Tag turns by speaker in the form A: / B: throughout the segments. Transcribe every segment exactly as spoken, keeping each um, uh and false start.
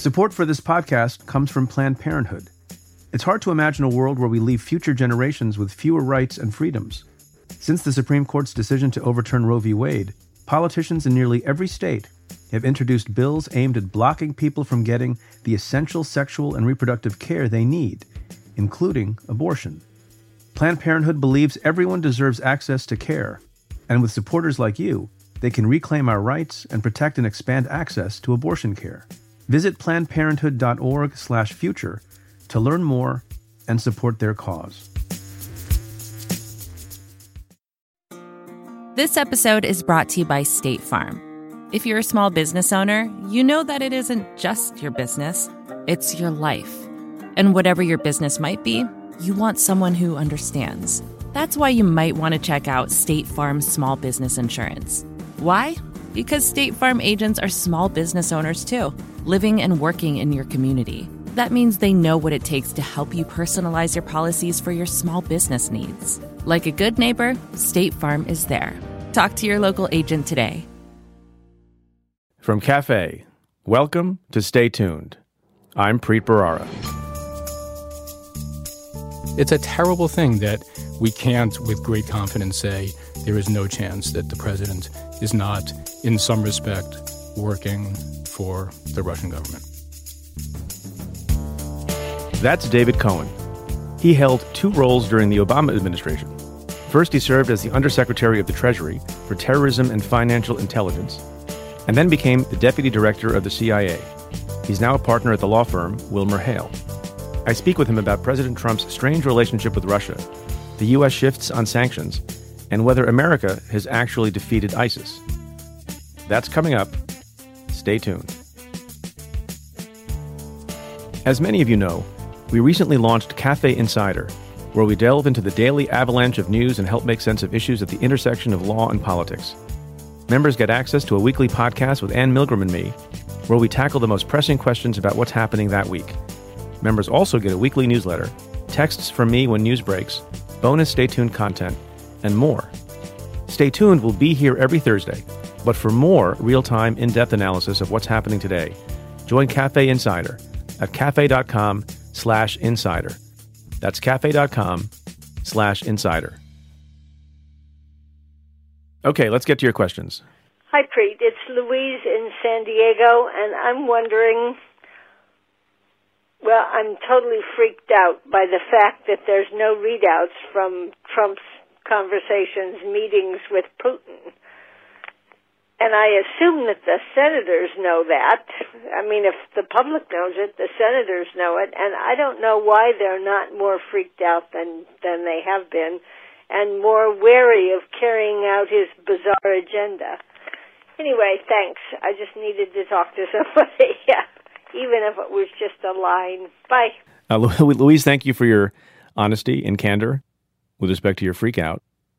A: Support for this podcast comes from Planned Parenthood. It's hard to imagine a world where we leave future generations with fewer rights and freedoms. Since the Supreme Court's decision to overturn Roe v. Wade, politicians in nearly every state have introduced bills aimed at blocking people from getting the essential sexual and reproductive care they need, including abortion. Planned Parenthood believes everyone deserves access to care, and with supporters like you, they can reclaim our rights and protect and expand access to abortion care. Visit planned parenthood dot org slash future to learn more and support their cause.
B: This episode is brought to you by State Farm. If you're a small business owner, you know that it isn't just your business, it's your life. And whatever your business might be, you want someone who understands. That's why you might want to check out State Farm's small business insurance. Why? Because State Farm agents are small business owners too, living and working in your community. That means they know what it takes to help you personalize your policies for your small business needs. Like a good neighbor, State Farm is there. Talk to your local agent today.
A: From Cafe, welcome to Stay Tuned. I'm Preet Bharara.
C: It's a terrible thing that we can't, with great confidence, say there is no chance that the president is not, in some respect, working for the Russian government.
A: That's David Cohen. He held two roles during the Obama administration. First, he served as the Undersecretary of the Treasury for Terrorism and Financial Intelligence, and then became the Deputy Director of the C I A. He's now a partner at the law firm Wilmer Hale. I speak with him about President Trump's strange relationship with Russia, the U S shifts on sanctions, and whether America has actually defeated ISIS. That's coming up. Stay tuned. As many of you know, we recently launched Cafe Insider, where we delve into the daily avalanche of news and help make sense of issues at the intersection of law and politics. Members get access to a weekly podcast with Ann Milgram and me, where we tackle the most pressing questions about what's happening that week. Members also get a weekly newsletter, texts from me when news breaks, bonus Stay Tuned content, and more. Stay Tuned will be here every Thursday, but for more real-time, in-depth analysis of what's happening today, join Cafe Insider at cafe.com slash insider. That's cafe.com slash insider. Okay, let's get to your questions.
D: Hi, Preet. It's Louise in San Diego, and I'm wondering, well, I'm totally freaked out by the fact that there's no readouts from Trump's conversations, meetings with Putin. And I assume that the senators know that. I mean, if the public knows it, the senators know it. And I don't know why they're not more freaked out than, than they have been and more wary of carrying out his bizarre agenda. Anyway, thanks. I just needed to talk to somebody, yeah, even if it was just a line. Bye.
A: Uh, Louise, thank you for your honesty and candor with respect to your freak out.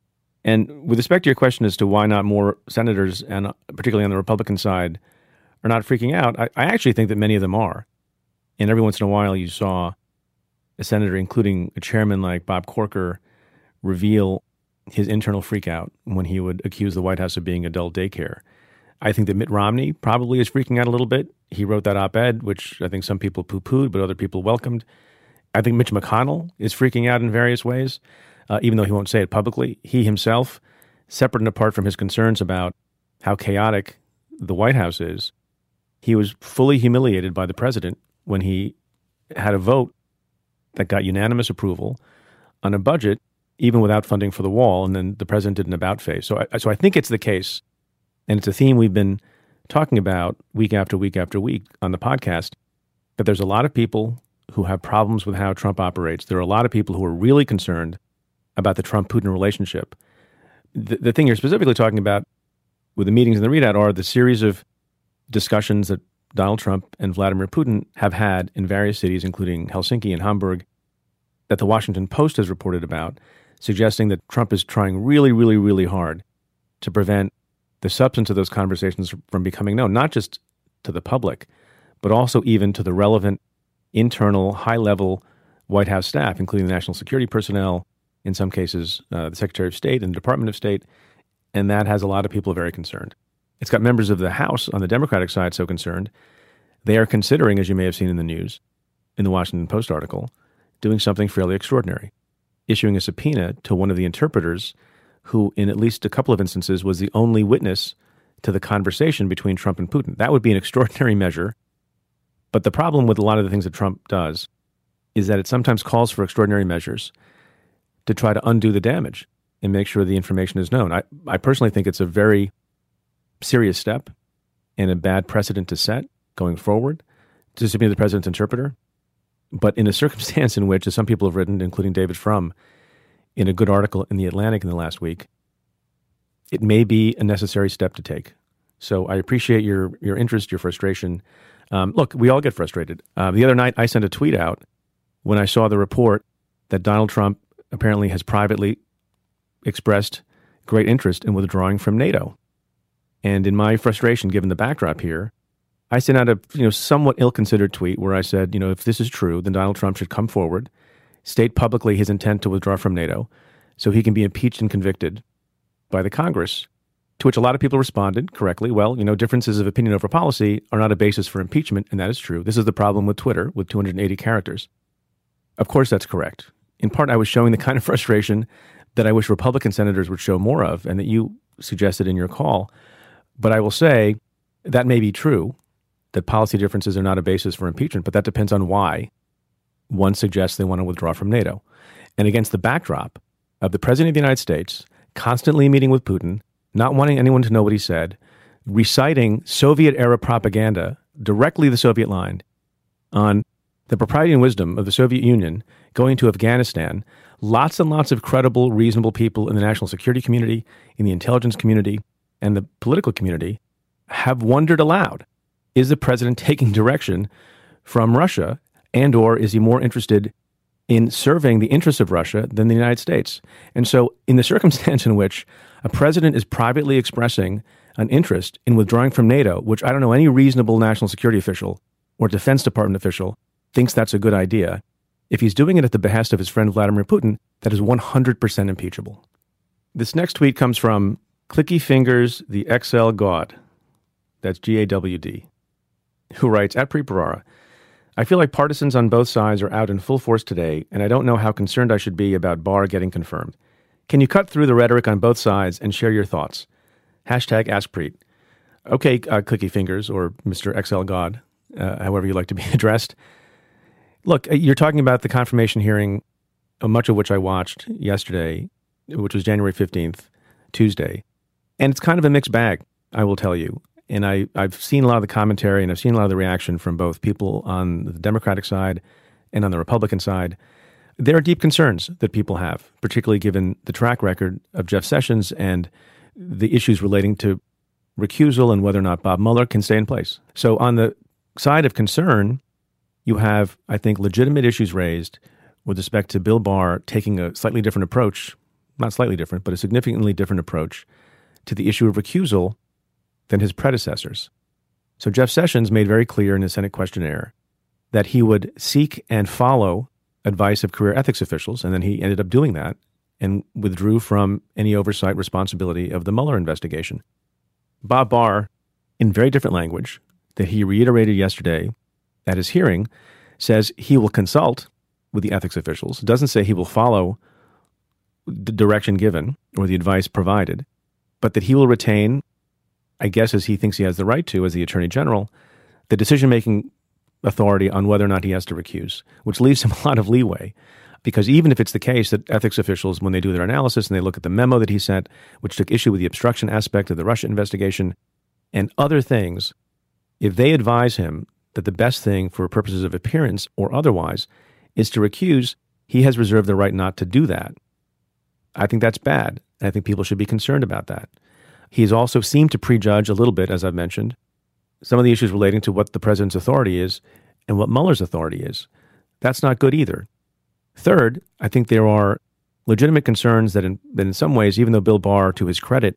A: And with respect to your question as to why not more senators, and particularly on the Republican side, are not freaking out, I, I actually think that many of them are. And every once in a while you saw a senator, including a chairman like Bob Corker, reveal his internal freak out when he would accuse the White House of being adult daycare. I think that Mitt Romney probably is freaking out a little bit. He wrote that op-ed, which I think some people poo-pooed, but other people welcomed. I think Mitch McConnell is freaking out in various ways. Uh, even though he won't say it publicly, he himself, separate and apart from his concerns about how chaotic the White House is, he was fully humiliated by the president when he had a vote that got unanimous approval on a budget, even without funding for the wall, and then the president did an about-face. So I, so I think it's the case, and it's a theme we've been talking about week after week after week on the podcast, that there's a lot of people who have problems with how Trump operates. There are a lot of people who are really concerned about the Trump-Putin relationship. The, the thing you're specifically talking about with the meetings and the readout are the series of discussions that Donald Trump and Vladimir Putin have had in various cities, including Helsinki and Hamburg, that the Washington Post has reported about, suggesting that Trump is trying really, really, really hard to prevent the substance of those conversations from becoming known, not just to the public, but also even to the relevant internal, high-level White House staff, including the national security personnel, in some cases, uh, the Secretary of State and the Department of State, and that has a lot of people very concerned. It's got members of the House on the Democratic side so concerned They are considering, as you may have seen in the news, in the Washington Post article, doing something fairly extraordinary, issuing a subpoena to one of the interpreters who, in at least a couple of instances, was the only witness to the conversation between Trump and Putin. That would be an extraordinary measure. But the problem with a lot of the things that Trump does is that it sometimes calls for extraordinary measures to try to undo the damage and make sure the information is known. I, I personally think it's a very serious step and a bad precedent to set going forward to subpoena the president's interpreter. But in a circumstance in which, as some people have written, including David Frum, in a good article in The Atlantic in the last week, it may be a necessary step to take. So I appreciate your your interest, your frustration. Um, look, we all get frustrated. Uh, the other night, I sent a tweet out when I saw the report that Donald Trump apparently has privately expressed great interest in withdrawing from NATO. And in my frustration, given the backdrop here, I sent out a you know somewhat ill-considered tweet where I said, you know, if this is true, then Donald Trump should come forward, state publicly his intent to withdraw from NATO so he can be impeached and convicted by the Congress. To which a lot of people responded correctly, well, you know, differences of opinion over policy are not a basis for impeachment, and that is true. This is the problem with Twitter, with two hundred eighty characters. Of course, that's correct. In part, I was showing the kind of frustration that I wish Republican senators would show more of, and that you suggested in your call. But I will say that may be true, that policy differences are not a basis for impeachment, but that depends on why one suggests they want to withdraw from NATO. And against the backdrop of the President of the United States constantly meeting with Putin, not wanting anyone to know what he said, reciting Soviet-era propaganda, directly the Soviet line, on the propriety and wisdom of the Soviet Union going to Afghanistan, lots and lots of credible, reasonable people in the national security community, in the intelligence community, and the political community have wondered aloud, is the president taking direction from Russia, and or is he more interested in serving the interests of Russia than the United States? And so in the circumstance in which a president is privately expressing an interest in withdrawing from NATO, which I don't know any reasonable national security official or Defense Department official thinks that's a good idea, if he's doing it at the behest of his friend Vladimir Putin, that is one hundred percent impeachable. This next tweet comes from Clicky Fingers, the X L God. That's G A W D, who writes, at Preet Bharara, I feel like partisans on both sides are out in full force today, and I don't know how concerned I should be about Barr getting confirmed. Can you cut through the rhetoric on both sides and share your thoughts? Hashtag Ask Preet. Okay, uh, Clicky Fingers, or Mister X L God, uh, however you like to be addressed. Look, you're talking about the confirmation hearing, uh, much of which I watched yesterday, which was January fifteenth, Tuesday. And it's kind of a mixed bag, I will tell you. And I, I've seen a lot of the commentary and I've seen a lot of the reaction from both people on the Democratic side and on the Republican side. There are deep concerns that people have, particularly given the track record of Jeff Sessions and the issues relating to recusal and whether or not Bob Mueller can stay in place. So on the side of concern, you have, I think, legitimate issues raised with respect to Bill Barr taking a slightly different approach, not slightly different, but a significantly different approach to the issue of recusal than his predecessors. So Jeff Sessions made very clear in his Senate questionnaire that he would seek and follow advice of career ethics officials, and then he ended up doing that and withdrew from any oversight responsibility of the Mueller investigation. Bob Barr, in very different language that he reiterated yesterday at his hearing, says he will consult with the ethics officials. It doesn't say he will follow the direction given or the advice provided, but that he will retain, I guess as he thinks he has the right to as the Attorney General, the decision-making authority on whether or not he has to recuse, which leaves him a lot of leeway. Because even if it's the case that ethics officials, when they do their analysis and they look at the memo that he sent, which took issue with the obstruction aspect of the Russia investigation and other things, if they advise him that the best thing for purposes of appearance or otherwise is to recuse, he has reserved the right not to do that. I think that's bad. I think people should be concerned about that. He's also seemed to prejudge a little bit, as I've mentioned, some of the issues relating to what the president's authority is and what Mueller's authority is. That's not good either. Third, I think there are legitimate concerns that in, that in some ways, even though Bill Barr, to his credit,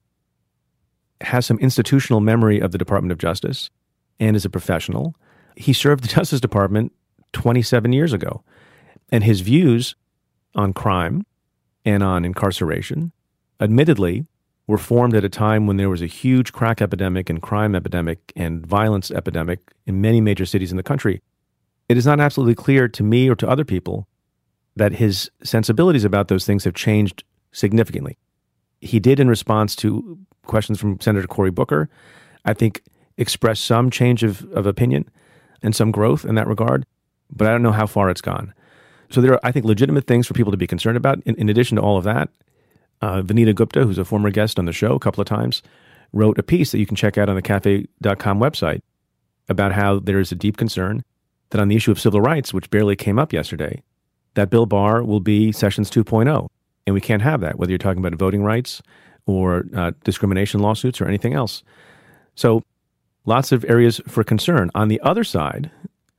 A: has some institutional memory of the Department of Justice and is a professional, he served the Justice Department twenty-seven years ago. And his views on crime and on incarceration, admittedly, were formed at a time when there was a huge crack epidemic and crime epidemic and violence epidemic in many major cities in the country, it is not absolutely clear to me or to other people that his sensibilities about those things have changed significantly. He did, in response to questions from Senator Cory Booker, I think express some change of, of opinion and some growth in that regard, but I don't know how far it's gone. So there are, I think, legitimate things for people to be concerned about. In, in addition to all of that, uh, Vanita Gupta, who's a former guest on the show a couple of times, wrote a piece that you can check out on the cafe dot com website about how there is a deep concern that on the issue of civil rights, which barely came up yesterday, that Bill Barr will be Sessions two point oh. And we can't have that, whether you're talking about voting rights or uh, discrimination lawsuits or anything else. So lots of areas for concern. On the other side,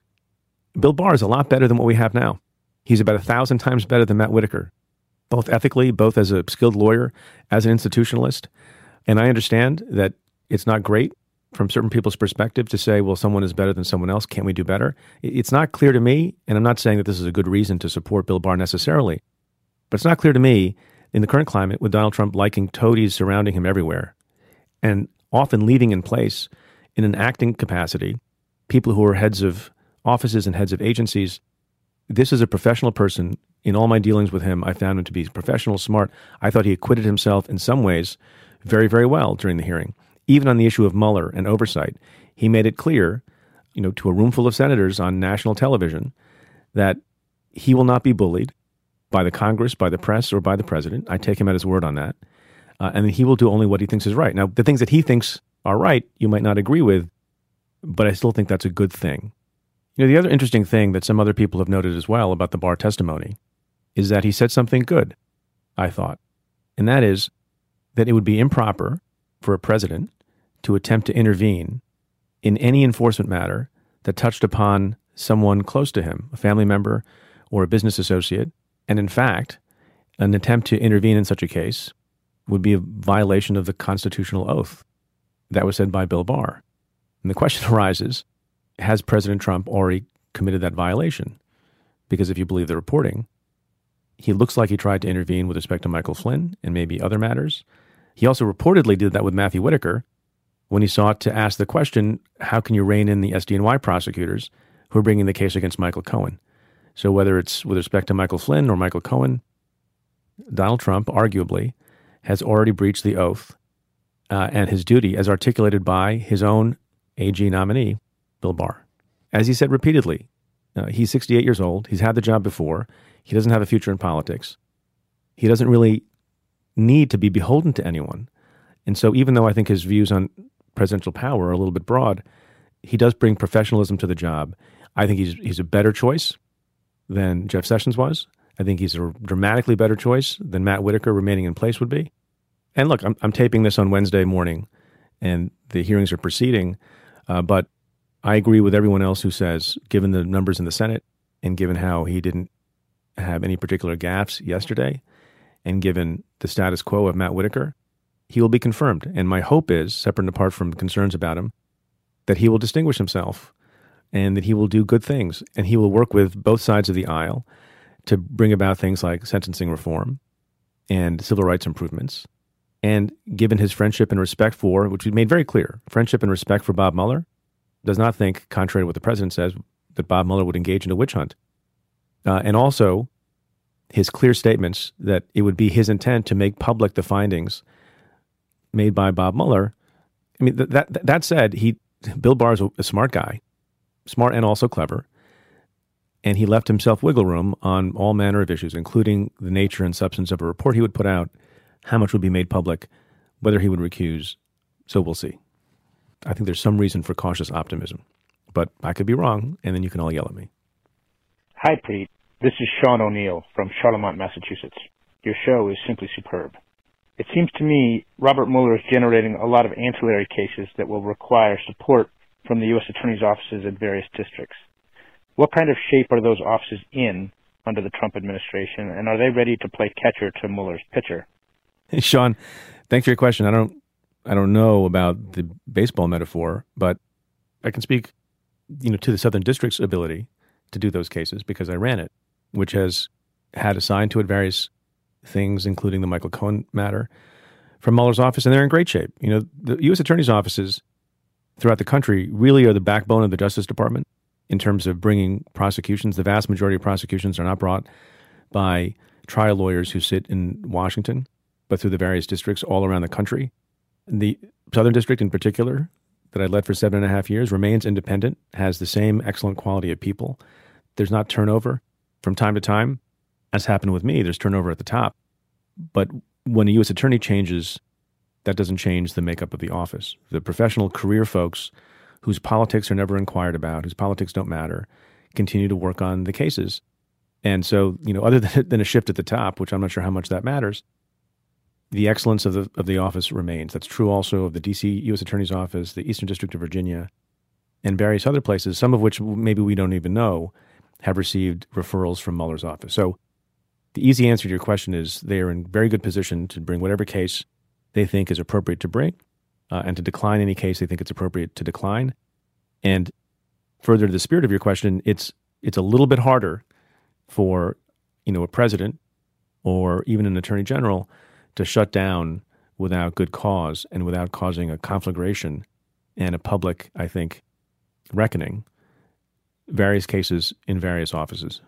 A: Bill Barr is a lot better than what we have now. He's about a thousand times better than Matt Whitaker, both ethically, both as a skilled lawyer, as an institutionalist. And I understand that it's not great from certain people's perspective to say, well, someone is better than someone else. Can't we do better? It's not clear to me, and I'm not saying that this is a good reason to support Bill Barr necessarily, but it's not clear to me in the current climate with Donald Trump liking toadies surrounding him everywhere and often leaving in place in an acting capacity people who are heads of offices and heads of agencies. This is a professional person. In all my dealings with him, I found him to be professional, smart. I thought he acquitted himself in some ways very, very well during the hearing. Even on the issue of Mueller and oversight, he made it clear, you know, to a room full of senators on national television that he will not be bullied by the Congress, by the press, or by the president. I take him at his word on that. Uh, and he will do only what he thinks is right. Now, the things that he thinks are right, you might not agree with, but I still think that's a good thing. You know, the other interesting thing that some other people have noted as well about the Barr testimony is that he said something good, I thought. And that is that it would be improper for a president to attempt to intervene in any enforcement matter that touched upon someone close to him, a family member or a business associate. And in fact, an attempt to intervene in such a case would be a violation of the constitutional oath that was said by Bill Barr. And the question arises, has President Trump already committed that violation? Because if you believe the reporting, he looks like he tried to intervene with respect to Michael Flynn and maybe other matters. He also reportedly did that with Matthew Whitaker when he sought to ask the question, how can you rein in the S D N Y prosecutors who are bringing the case against Michael Cohen? So whether it's with respect to Michael Flynn or Michael Cohen, Donald Trump arguably has already breached the oath uh, and his duty as articulated by his own A G nominee, Bill Barr. As he said repeatedly, uh, he's sixty-eight years old. He's had the job before. He doesn't have a future in politics. He doesn't really need to be beholden to anyone. And so even though I think his views on presidential power are a little bit broad, he does bring professionalism to the job. I think he's he's a better choice than Jeff Sessions was. I think he's a dramatically better choice than Matt Whitaker remaining in place would be. And look, I'm, I'm taping this on Wednesday morning, and the hearings are proceeding, uh, but I agree with everyone else who says, given the numbers in the Senate, and given how he didn't have any particular gaffes yesterday, and given the status quo of Matt Whitaker, he will be confirmed. And my hope is, separate and apart from concerns about him, that he will distinguish himself and that he will do good things. And he will work with both sides of the aisle to bring about things like sentencing reform and civil rights improvements. And given his friendship and respect for, which we made very clear, friendship and respect for Bob Mueller, does not think, contrary to what the president says, that Bob Mueller would engage in a witch hunt. Uh, and also his clear statements that it would be his intent to make public the findings made by Bob Mueller. I mean, th- that that said, he Bill Barr is a, a smart guy, smart and also clever, and he left himself wiggle room on all manner of issues, including the nature and substance of a report he would put out, how much would be made public, whether he would recuse. So we'll see. I think there's some reason for cautious optimism, but I could be wrong, and then you can all yell at me.
E: Hi, Pete. This is Sean O'Neill from Charlemont, Massachusetts. Your show is simply superb. It seems to me Robert Mueller is generating a lot of ancillary cases that will require support from the U S Attorney's offices in various districts. What kind of shape are those offices in under the Trump administration, and are they ready to play catcher to Mueller's pitcher?
A: Hey, Sean, thanks for your question. I don't, I don't know about the baseball metaphor, but I can speak, you know, to the Southern District's ability to do those cases because I ran it, which has had assigned to it various things, including the Michael Cohen matter. from Mueller's office, and they're in great shape. You know, the U S attorney's offices throughout the country really are the backbone of the Justice Department in terms of bringing prosecutions. The vast majority of prosecutions are not brought by trial lawyers who sit in Washington, but through the various districts all around the country. The Southern District in particular, that I led for seven and a half years, remains independent, has the same excellent quality of people. There's not turnover. From time to time, as happened with me, there's turnover at the top. But when a U S attorney changes, that doesn't change the makeup of the office. The professional career folks whose politics are never inquired about, whose politics don't matter, continue to work on the cases. And so, you know, other than, than a shift at the top, which I'm not sure how much that matters, the excellence of the of the office remains. That's true also of the D C U S Attorney's Office, the Eastern District of Virginia, and various other places, some of which maybe we don't even know, have received referrals from Mueller's office. So the easy answer to your question is they are in very good position to bring whatever case they think is appropriate to bring uh, and to decline any case they think it's appropriate to decline. And further to the spirit of your question, it's it's a little bit harder for, you know, a president or even an attorney general to shut down without good cause and without causing a conflagration and a public, I think, reckoning, various cases in various offices.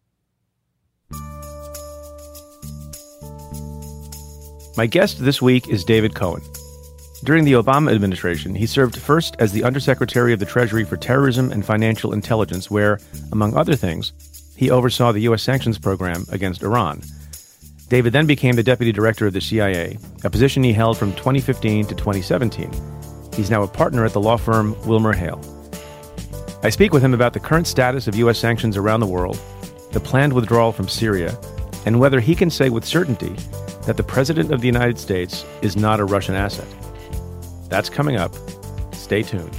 A: My guest this week is David Cohen. During the Obama administration, he served first as the Undersecretary of the Treasury for Terrorism and Financial Intelligence, where, among other things, he oversaw the U S sanctions program against Iran. David then became the Deputy Director of the C I A, a position he held from twenty fifteen to twenty seventeen. He's now a partner at the law firm WilmerHale. I speak with him about the current status of U S sanctions around the world, the planned withdrawal from Syria, and whether he can say with certainty that the President of the United States is not a Russian asset. That's coming up. Stay tuned.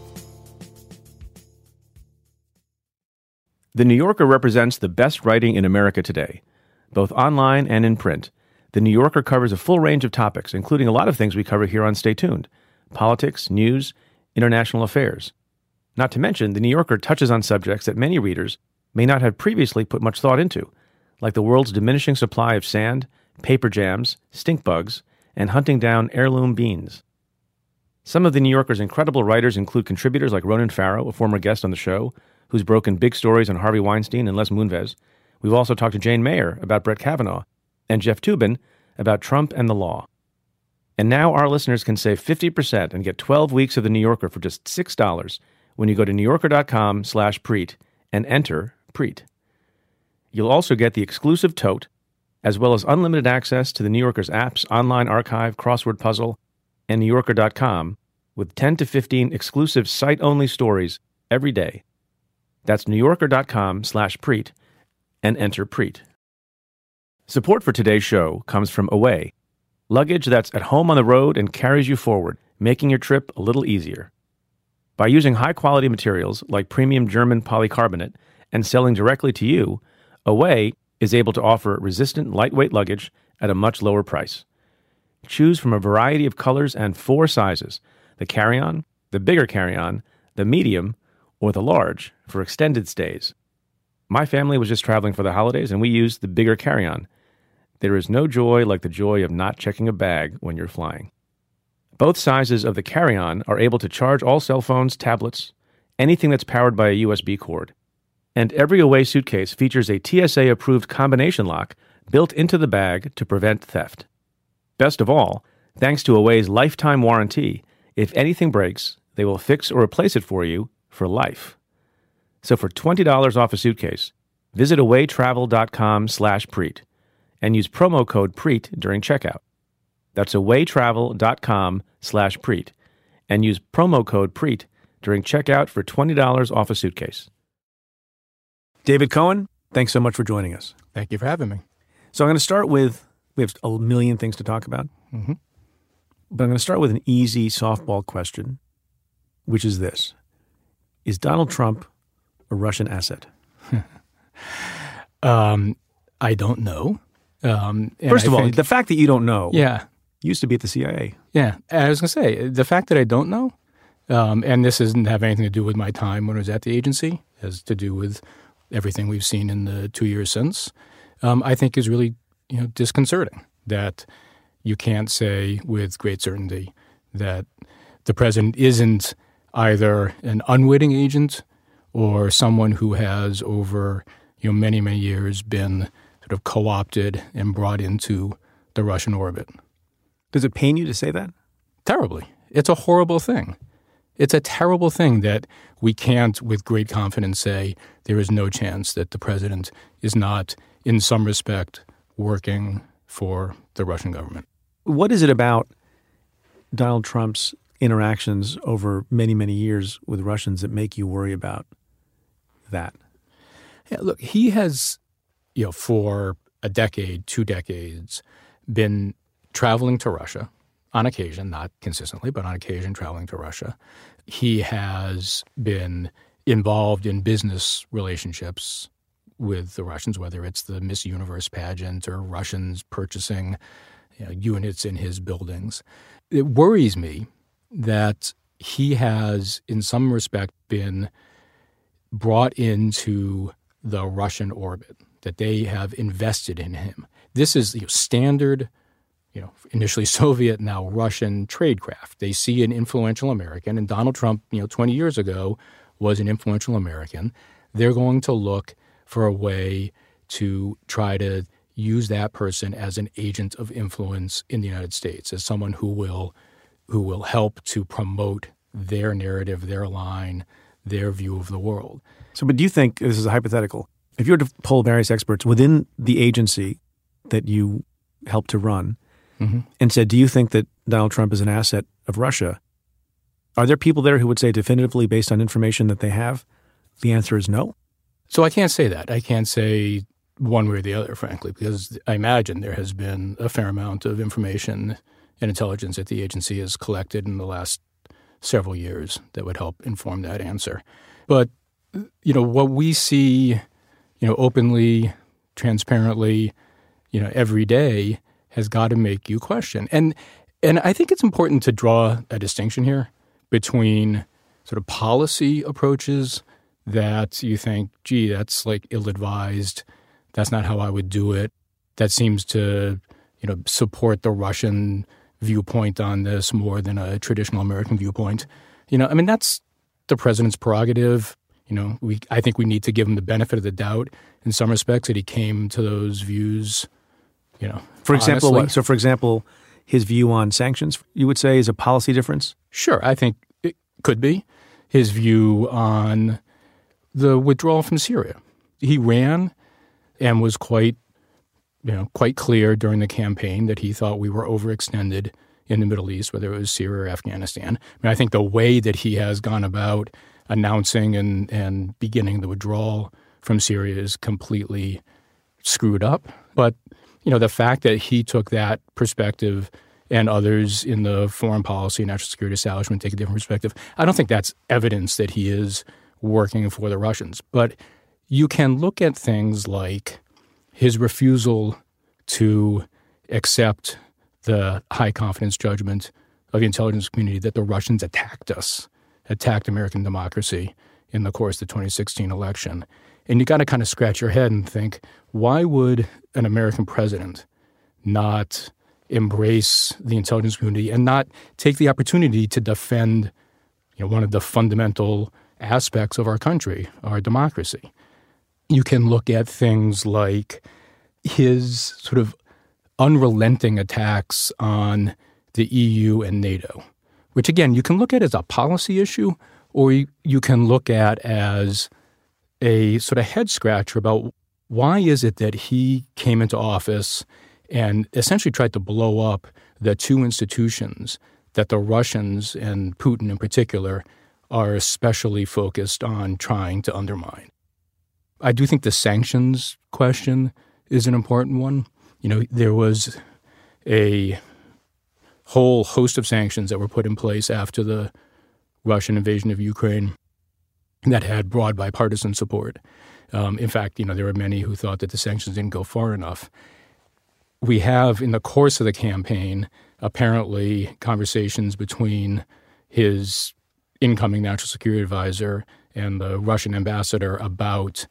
A: The New Yorker represents the best writing in America today, both online and in print. The New Yorker covers a full range of topics, including a lot of things we cover here on Stay Tuned: politics, news, international affairs. Not to mention, The New Yorker touches on subjects that many readers may not have previously put much thought into, like the world's diminishing supply of sand, paper jams, stink bugs, and hunting down heirloom beans. Some of The New Yorker's incredible writers include contributors like Ronan Farrow, a former guest on the show, who's broken big stories on Harvey Weinstein and Les Moonves. We've also talked to Jane Mayer about Brett Kavanaugh and Jeff Toobin about Trump and the law. And now our listeners can save fifty percent and get twelve weeks of The New Yorker for just six dollars when you go to newyorker.com slash Preet and enter Preet. You'll also get the exclusive tote, as well as unlimited access to The New Yorker's apps, online archive, crossword puzzle, and new yorker dot com with ten to fifteen exclusive site-only stories every day. That's newyorker.com slash Preet and enter Preet. Support for today's show comes from Away, luggage that's at home on the road and carries you forward, making your trip a little easier. By using high-quality materials like premium German polycarbonate and selling directly to you, Away is able to offer resistant, lightweight luggage at a much lower price. Choose from a variety of colors and four sizes: the carry-on, the bigger carry-on, the medium, or the large for extended stays. My family was just traveling for the holidays, and we used the bigger carry-on. There is no joy like the joy of not checking a bag when you're flying. Both sizes of the carry-on are able to charge all cell phones, tablets, anything that's powered by a U S B cord. And every Away suitcase features a T S A-approved combination lock built into the bag to prevent theft. Best of all, thanks to Away's lifetime warranty, if anything breaks, they will fix or replace it for you for life. So for twenty dollars off a suitcase, visit awaytravel.com slash Preet and use promo code Preet during checkout. That's awaytravel.com slash Preet and use promo code Preet during checkout for twenty dollars off a suitcase. David Cohen, thanks so much for joining us.
C: Thank you for having me.
A: So I'm going to start with, we have a million things to talk about,
C: Mm-hmm.
A: but I'm going to start with an easy softball question, which is this: is Donald Trump a Russian asset?
C: um, I don't know. Um, and
A: First of
C: I
A: all,
C: think,
A: the fact that you don't know
C: yeah,
A: used to be at the C I A.
C: yeah. I was going to say, the fact that I don't know, um, and this doesn't have anything to do with my time when I was at the agency, it has to do with everything we've seen in the two years since, um, I think is really, you know, disconcerting that you can't say with great certainty that the president isn't either an unwitting agent or someone who has over you know many, many years been sort of co-opted and brought into the Russian orbit.
A: Does it pain you to say that?
C: Terribly. It's a horrible thing. It's a terrible thing that we can't with great confidence say there is no chance that the president is not, in some respect, working for the Russian government.
A: What is it about Donald Trump's interactions over many, many years with Russians that make you worry about that?
C: Yeah, look, he has, you know, for a decade, two decades, been traveling to Russia on occasion, not consistently, but on occasion traveling to Russia. He has been involved in business relationships with the Russians, whether it's the Miss Universe pageant or Russians purchasing you know, units in his buildings. It worries me that he has, in some respect, been brought into the Russian orbit, that they have invested in him. This is you know, standard, you know, initially Soviet, now Russian tradecraft. They see an influential American, and Donald Trump, you know, twenty years ago was an influential American. They're going to look for a way to try to use that person as an agent of influence in the United States, as someone who will who will help to promote their narrative, their line, their view of the world.
A: So, but do you think, this is a hypothetical, if you were to poll various experts within the agency that you helped to run mm-hmm. and said, do you think that Donald Trump is an asset of Russia? Are there people there who would say definitively, based on information that they have, the answer is no?
C: So I can't say that. I can't say one way or the other, frankly, because I imagine there has been a fair amount of information and intelligence that the agency has collected in the last several years that would help inform that answer. But, you know, what we see, you know, openly, transparently, you know, every day has got to make you question. And and I think it's important to draw a distinction here between sort of policy approaches that you think, gee, that's like ill-advised. That's not how I would do it. That seems to, you know, support the Russian viewpoint on this more than a traditional American viewpoint. You know, I mean, that's the president's prerogative. You know, we I think we need to give him the benefit of the doubt in some respects that he came to those views, you know,
A: For example,
C: honestly.
A: what? So for example, his view on sanctions, you would say, is a policy difference?
C: Sure, I think it could be. His view on the withdrawal from Syria. He ran and was quite, you know, quite clear during the campaign that he thought we were overextended in the Middle East, whether it was Syria or Afghanistan. I mean, I think the way that he has gone about announcing and, and beginning the withdrawal from Syria is completely screwed up. But, you know, the fact that he took that perspective and others in the foreign policy, national security establishment take a different perspective, I don't think that's evidence that he is working for the Russians. But you can look at things like his refusal to accept the high confidence judgment of the intelligence community that the Russians attacked us, attacked American democracy in the course of the twenty sixteen election. And you got to kind of scratch your head and think, why would an American president not embrace the intelligence community and not take the opportunity to defend, you know, one of the fundamental aspects of our country, our democracy? You can look at things like his sort of unrelenting attacks on the E U and NATO, which, again, you can look at as a policy issue, or you, you can look at as a sort of head scratcher about why is it that he came into office and essentially tried to blow up the two institutions that the Russians, and Putin in particular, are especially focused on trying to undermine. I do think the sanctions question is an important one. You know, there was a whole host of sanctions that were put in place after the Russian invasion of Ukraine that had broad bipartisan support. Um, in fact, you know, there were many who thought that the sanctions didn't go far enough. We have, in the course of the campaign, apparently conversations between his incoming national security advisor and the Russian ambassador about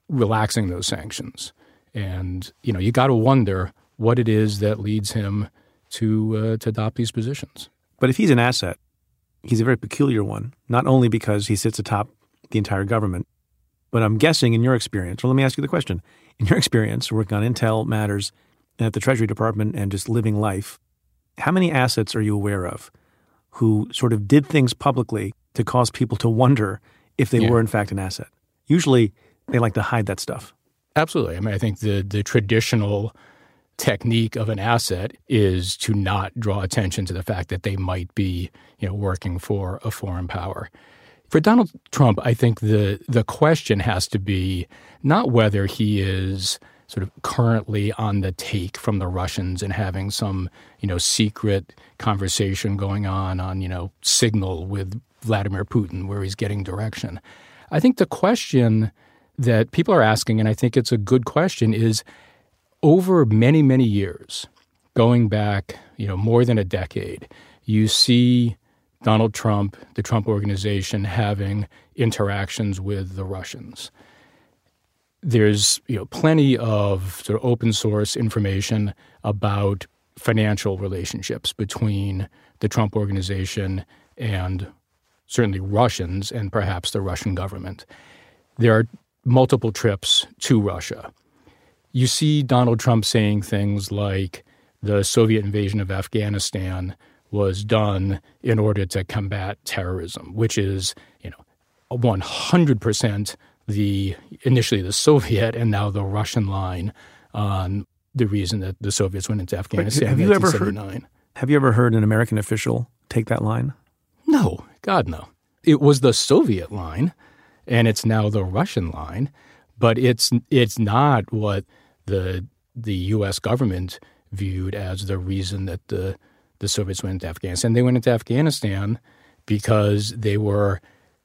C: relaxing those sanctions. And, you know, you got to wonder what it is that leads him to uh, to adopt these positions.
A: But if he's an asset, he's a very peculiar one, not only because he sits atop the entire government, but I'm guessing in your experience, or let me ask you the question, in your experience working on intel matters at the Treasury Department and just living life, how many assets are you aware of who sort of did things publicly to cause people to wonder if they yeah. were in fact an asset? Usually they like to hide that stuff.
C: Absolutely. I mean, I think the the traditional technique of an asset is to not draw attention to the fact that they might be, you know, working for a foreign power. For Donald Trump, I think the the question has to be not whether he is sort of currently on the take from the Russians and having some, you know, secret conversation going on on, you know, Signal with Vladimir Putin where he's getting direction. I think the question that people are asking, and I think it's a good question, is over many, many years, going back, you know, more than a decade, you see Donald Trump, the Trump Organization, having interactions with the Russians. There's, you know, plenty of sort of open source information about financial relationships between the Trump Organization and certainly Russians and perhaps the Russian government. There are multiple trips to Russia. You see Donald Trump saying things like the Soviet invasion of Afghanistan was done in order to combat terrorism, which is, you know, one hundred percent the initially the Soviet and now the Russian line on the reason that the Soviets went into Afghanistan
A: have
C: in
A: you ever
C: nineteen seventy-nine.
A: Heard, have you ever heard an American official take that line?
C: No, God, no. It was the Soviet line, and it's now the Russian line, but it's it's not what the the U S government viewed as the reason that the the Soviets went into Afghanistan. They went into Afghanistan because they were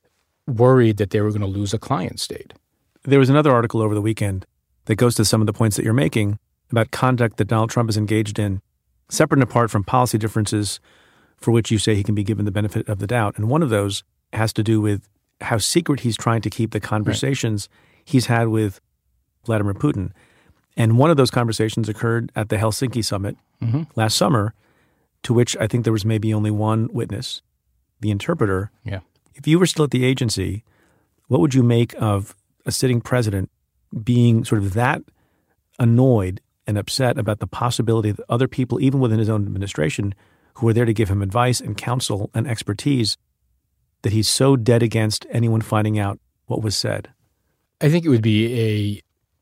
C: worried that they were going to lose a client state.
A: There was another article over the weekend that goes to some of the points that you're making about conduct that Donald Trump is engaged in, separate and apart from policy differences for which you say he can be given the benefit of the doubt. And one of those has to do with how secret he's trying to keep the conversations right. he's had with Vladimir Putin. And one of those conversations occurred at the Helsinki summit mm-hmm. last summer, to which I think there was maybe only one witness, the interpreter.
C: Yeah.
A: If you were still at the agency, what would you make of a sitting president being sort of that annoyed and upset about the possibility that other people, even within his own administration, who were there to give him advice and counsel and expertise, that he's so dead against anyone finding out what was said?
C: I think it would be a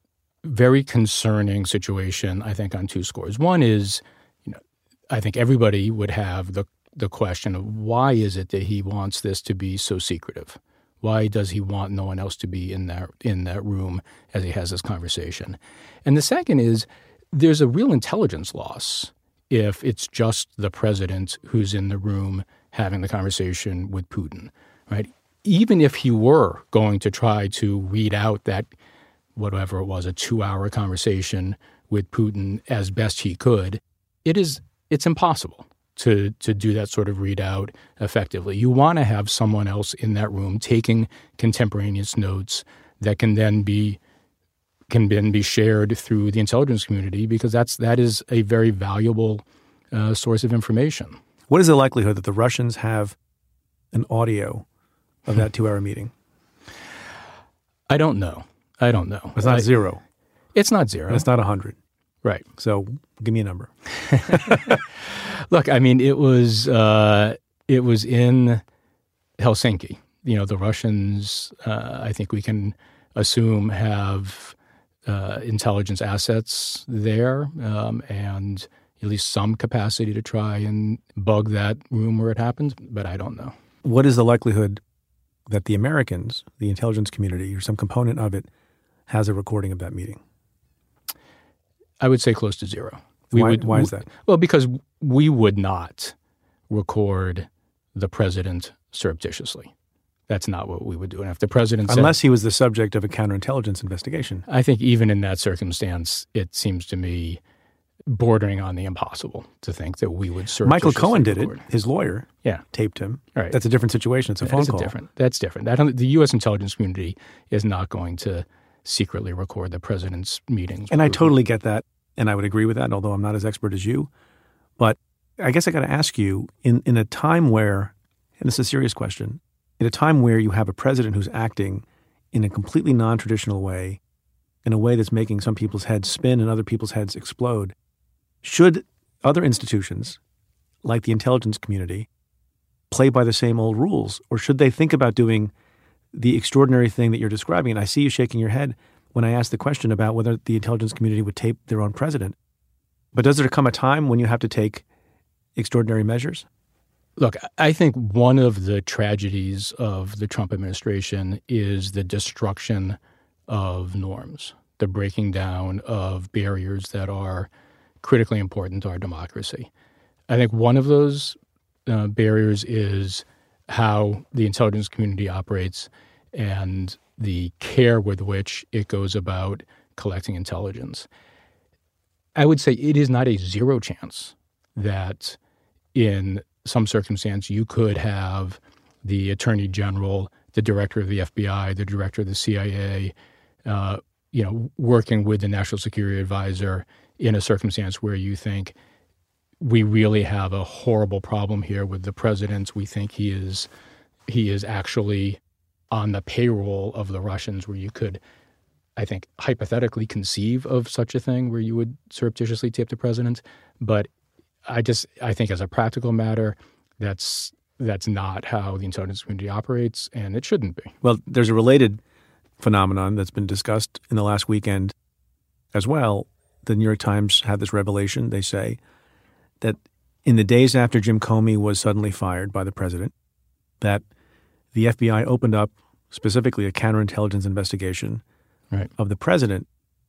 C: very concerning situation, I think, on two scores. One is, you know, I think everybody would have the the question of why is it that he wants this to be so secretive? Why does he want no one else to be in that in that room as he has this conversation? And the second is there's a real intelligence loss if it's just the president who's in the room having the conversation with Putin, right? Even if he were going to try to read out that, whatever it was, a two-hour conversation with Putin as best he could, it is it's impossible to to do that sort of readout effectively. You want to have someone else in that room taking contemporaneous notes that can then be can then be shared through the intelligence community, because that's that is a very valuable uh, source of information.
A: What is the likelihood that the Russians have an audio of that two-hour meeting?
C: I don't know. I don't know.
A: It's not
C: I,
A: zero.
C: It's not zero.
A: It's not a hundred.
C: Right.
A: So give me a number.
C: Look, I mean, it was uh, it was in Helsinki. You know, the Russians, uh, I think we can assume, have uh, intelligence assets there um, and at least some capacity to try and bug that room where it happened, but I don't know.
A: What is the likelihood that the Americans, the intelligence community, or some component of it, has a recording of that meeting?
C: I would say close to zero.
A: We why, would, why is that?
C: Well, because we would not record the president surreptitiously. That's not what we would do. And if the president
A: Unless
C: said,
A: he was the subject of a counterintelligence investigation.
C: I think even in that circumstance, it seems to me bordering on the impossible to think that we would surreptitiously
A: Michael Cohen did
C: record.
A: it. His lawyer
C: yeah.
A: taped him.
C: Right.
A: That's a different situation. It's a
C: that
A: phone
C: is
A: call.
C: A different, that's different. That, the U S intelligence community is not going to secretly record the president's meetings.
A: And I totally get that. And I would agree with that, although I'm not as expert as you. But I guess I got to ask you, in, in a time where, and this is a serious question, in a time where you have a president who's acting in a completely non-traditional way, in a way that's making some people's heads spin and other people's heads explode, should other institutions, like the intelligence community, play by the same old rules? Or should they think about doing the extraordinary thing that you're describing? And I see you shaking your head when I ask the question about whether the intelligence community would tape their own president. But does there come a time when you have to take extraordinary measures?
C: Look, I think one of the tragedies of the Trump administration is the destruction of norms, the breaking down of barriers that are critically important to our democracy. I think one of those uh, barriers is how the intelligence community operates and the care with which it goes about collecting intelligence. I would say it is not a zero chance that in some circumstance you could have the Attorney General, the Director of the F B I, the Director of the C I A, uh, you know, working with the National Security Advisor in a circumstance where you think we really have a horrible problem here with the president. We think he is he is actually on the payroll of the Russians, where you could, I think, hypothetically conceive of such a thing where you would surreptitiously tape the president. But I just I think as a practical matter, that's that's not how the intelligence community operates, and it shouldn't be.
A: Well, there's a related phenomenon that's been discussed in the last weekend as well. The New York Times had this revelation. They say that in the days after Jim Comey was suddenly fired by the president, that the F B I opened up specifically a counterintelligence investigation
C: right.
A: of the president.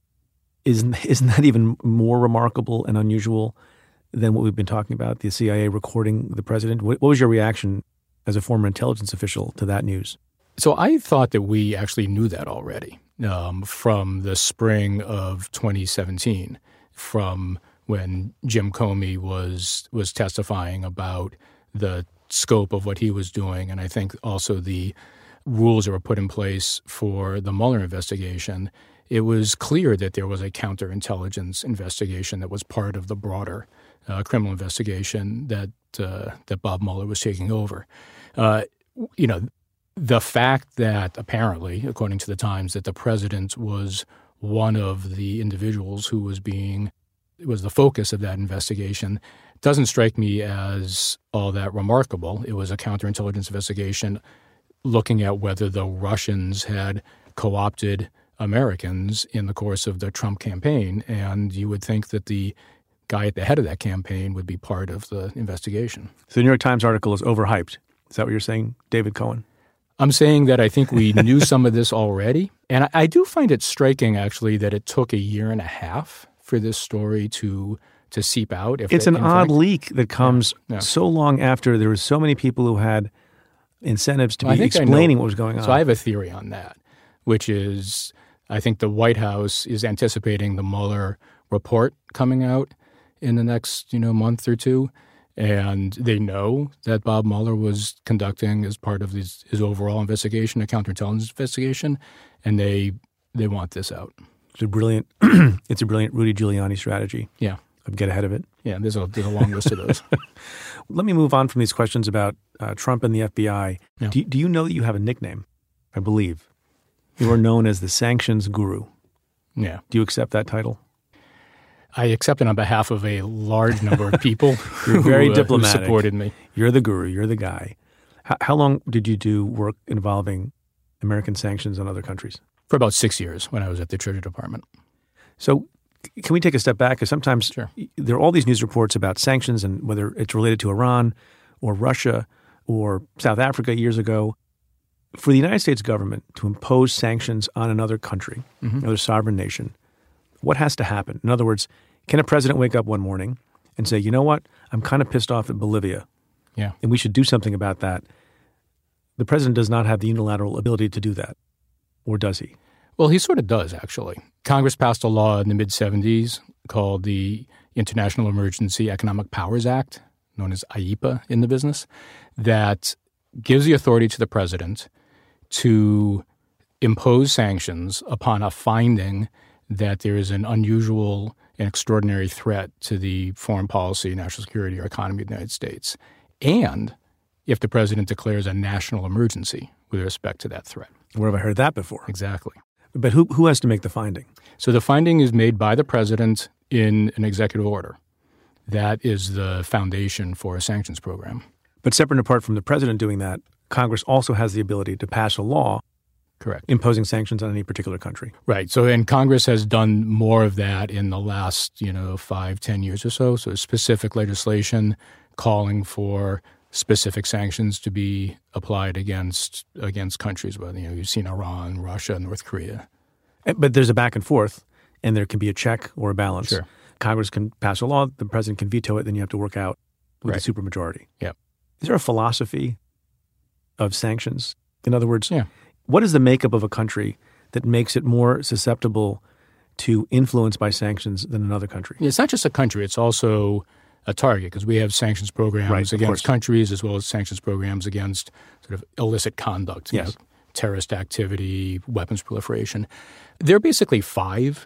A: Isn't, isn't that even more remarkable and unusual than what we've been talking about, the C I A recording the president? What, what was your reaction as a former intelligence official to that news?
C: So I thought that we actually knew that already um, from the spring of twenty seventeen, from when Jim Comey was was testifying about the scope of what he was doing, and I think also the rules that were put in place for the Mueller investigation. It was clear that there was a counterintelligence investigation that was part of the broader uh, criminal investigation that uh, that Bob Mueller was taking over. Uh, you know, the fact that apparently, according to the Times, that the president was one of the individuals who was being was the focus of that investigation doesn't strike me as all that remarkable. It was a counterintelligence investigation looking at whether the Russians had co-opted Americans in the course of the Trump campaign, and you would think that the guy at the head of that campaign would be part of the investigation.
A: So the New York Times article is overhyped. Is that what you're saying, David Cohen?
C: I'm saying that I think we knew some of this already, and I, I do find it striking, actually, that it took a year and a half for this story to to seep out. If
A: it's
C: it,
A: an odd
C: fact,
A: leak that comes
C: yeah, yeah.
A: so long after there were so many people who had incentives to
C: well,
A: be explaining what was going on.
C: So I have a theory on that, which is I think the White House is anticipating the Mueller report coming out in the next, you know, month or two. And they know that Bob Mueller was conducting, as part of his, his overall investigation, a counterintelligence investigation, and they they want this out.
A: It's a brilliant, it's a brilliant Rudy Giuliani strategy.
C: Yeah,
A: of get ahead of it.
C: Yeah, there's a there's a long list of those.
A: Let me move on from these questions about uh, Trump and the F B I.
C: Yeah.
A: Do, do you know that you have a nickname? I believe you are known as the Sanctions Guru.
C: Yeah.
A: Do you accept that title?
C: I accept it on behalf of a large number of people
A: You're very
C: who, uh,
A: diplomatic.
C: who supported me.
A: You're the guru. You're the guy. How, how long did you do work involving American sanctions on other countries?
C: For about six years when I was at the Treasury Department.
A: So can we take a step back? Because sometimes
C: Sure.
A: there are all these news reports about sanctions and whether it's related to Iran or Russia or South Africa years ago. For the United States government to impose sanctions on another country, mm-hmm. another sovereign nation, what has to happen? In other words, can a president wake up one morning and say, you know what, I'm kind of pissed off at Bolivia,
C: yeah,
A: and we should do something about that? The president does not have the unilateral ability to do that, or does he?
C: Well, he sort of does, actually. Congress passed a law in the mid-seventies called the International Emergency Economic Powers Act, known as I E P A in the business, that gives the authority to the president to impose sanctions upon a finding that there is an unusual an extraordinary threat to the foreign policy, national security, or economy of the United States, and if the president declares a national emergency with respect to that threat.
A: Where have I heard that before?
C: Exactly.
A: But who who has to make the finding?
C: So the finding is made by the president in an executive order. That is the foundation for a sanctions program.
A: But separate and apart from the president doing that, Congress also has the ability to pass a law
C: Correct.
A: imposing sanctions on any particular country.
C: Right. So, and Congress has done more of that in the last, you know, five, ten years or so. So specific legislation calling for specific sanctions to be applied against against countries. Well, you know, you've seen Iran, Russia, North Korea.
A: But there's a back and forth, and there can be a check or a balance.
C: Sure.
A: Congress can pass a law, the president can veto it, then you have to work out with
C: Right.
A: a supermajority.
C: Yep.
A: Is there a philosophy of sanctions? In other words,
C: Yeah.
A: what is the makeup of a country that makes it more susceptible to influence by sanctions than another country?
C: It's not just a country. It's also a target because we have sanctions programs
A: Right, of
C: against
A: course.
C: countries as well as sanctions programs against sort of illicit conduct, you
A: Yes.
C: know, terrorist activity, weapons proliferation. There are basically five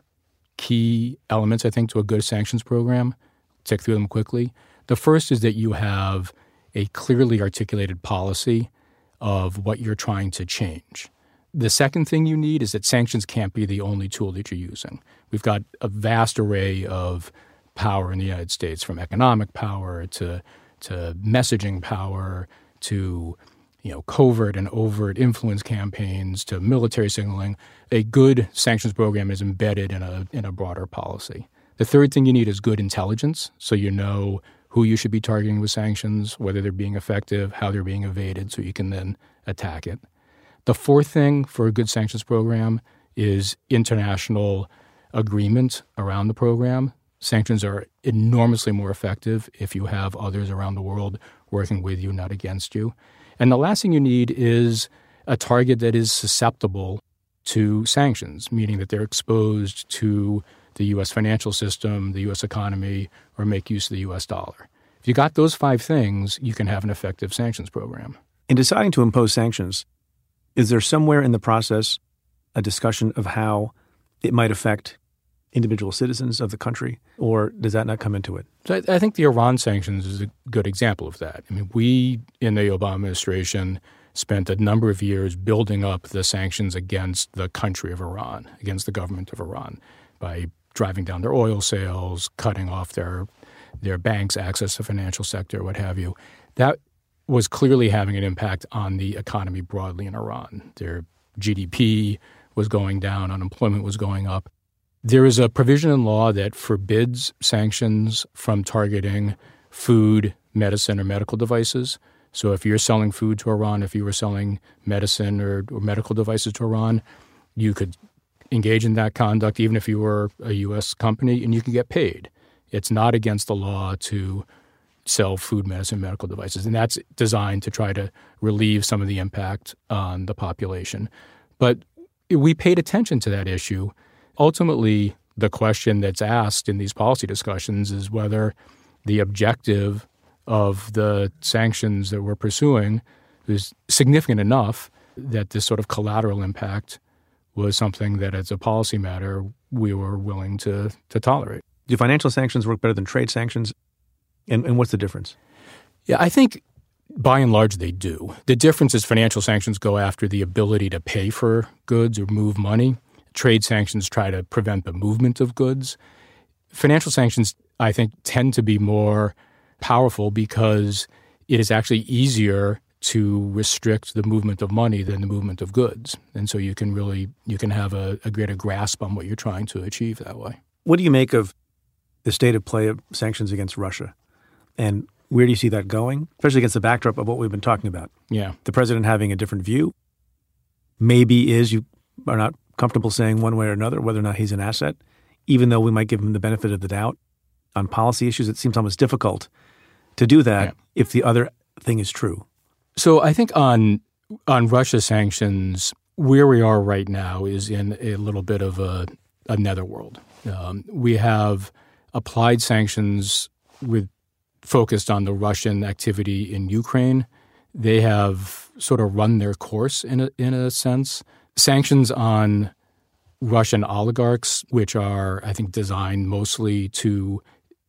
C: key elements, I think, to a good sanctions program. Tick through them quickly. The first is that you have a clearly articulated policy of what you're trying to change. The second thing you need is that sanctions can't be the only tool that you're using. We've got a vast array of power in the United States, from economic power to to messaging power to you know covert and overt influence campaigns to military signaling. A good sanctions program is embedded in a in a broader policy. The third thing you need is good intelligence, so you know who you should be targeting with sanctions, whether they're being effective, how they're being evaded, so you can then attack it. The fourth thing for a good sanctions program is international agreement around the program. Sanctions are enormously more effective if you have others around the world working with you, not against you. And the last thing you need is a target that is susceptible to sanctions, meaning that they're exposed to the U S financial system, the U S economy, or make use of the U S dollar. If you got those five things, you can have an effective sanctions program.
A: In deciding to impose sanctions, is there somewhere in the process a discussion of how it might affect individual citizens of the country, or does that not come into it?
C: So I, I think the Iran sanctions is a good example of that. I mean, we in the Obama administration spent a number of years building up the sanctions against the country of Iran, against the government of Iran, by driving down their oil sales, cutting off their their banks' access to the financial sector, what have you. That was clearly having an impact on the economy broadly in Iran. Their G D P was going down, unemployment was going up. There is a provision in law that forbids sanctions from targeting food, medicine, or medical devices. So if you're selling food to Iran, if you were selling medicine or, or medical devices to Iran, you could engage in that conduct even if you were a U S company, and you can get paid. It's not against the law to sell food, medicine, medical devices, and that's designed to try to relieve some of the impact on the population. But we paid attention to that issue. Ultimately, the question that's asked in these policy discussions is whether the objective of the sanctions that we're pursuing is significant enough that this sort of collateral impact was something that, as a policy matter, we were willing to to tolerate.
A: Do financial sanctions work better than trade sanctions? And, and what's the difference?
C: Yeah, I think by and large they do. The difference is financial sanctions go after the ability to pay for goods or move money. Trade sanctions try to prevent the movement of goods. Financial sanctions, I think, tend to be more powerful because it is actually easier to restrict the movement of money than the movement of goods. And so you can really, you can have a, a greater grasp on what you're trying to achieve that way.
A: What do you make of the state of play of sanctions against Russia? And where do you see that going, especially against the backdrop of what we've been talking about?
C: Yeah.
A: The president having a different view maybe is, you are not comfortable saying one way or another whether or not he's an asset, even though we might give him the benefit of the doubt. On policy issues, it seems almost difficult to do that yeah. if the other thing is true.
C: So I think on on Russia sanctions, where we are right now is in a little bit of a, a netherworld. Um, we have applied sanctions with focused on the Russian activity in Ukraine. They have sort of run their course in a, in a sense. Sanctions on Russian oligarchs, which are, I think, designed mostly to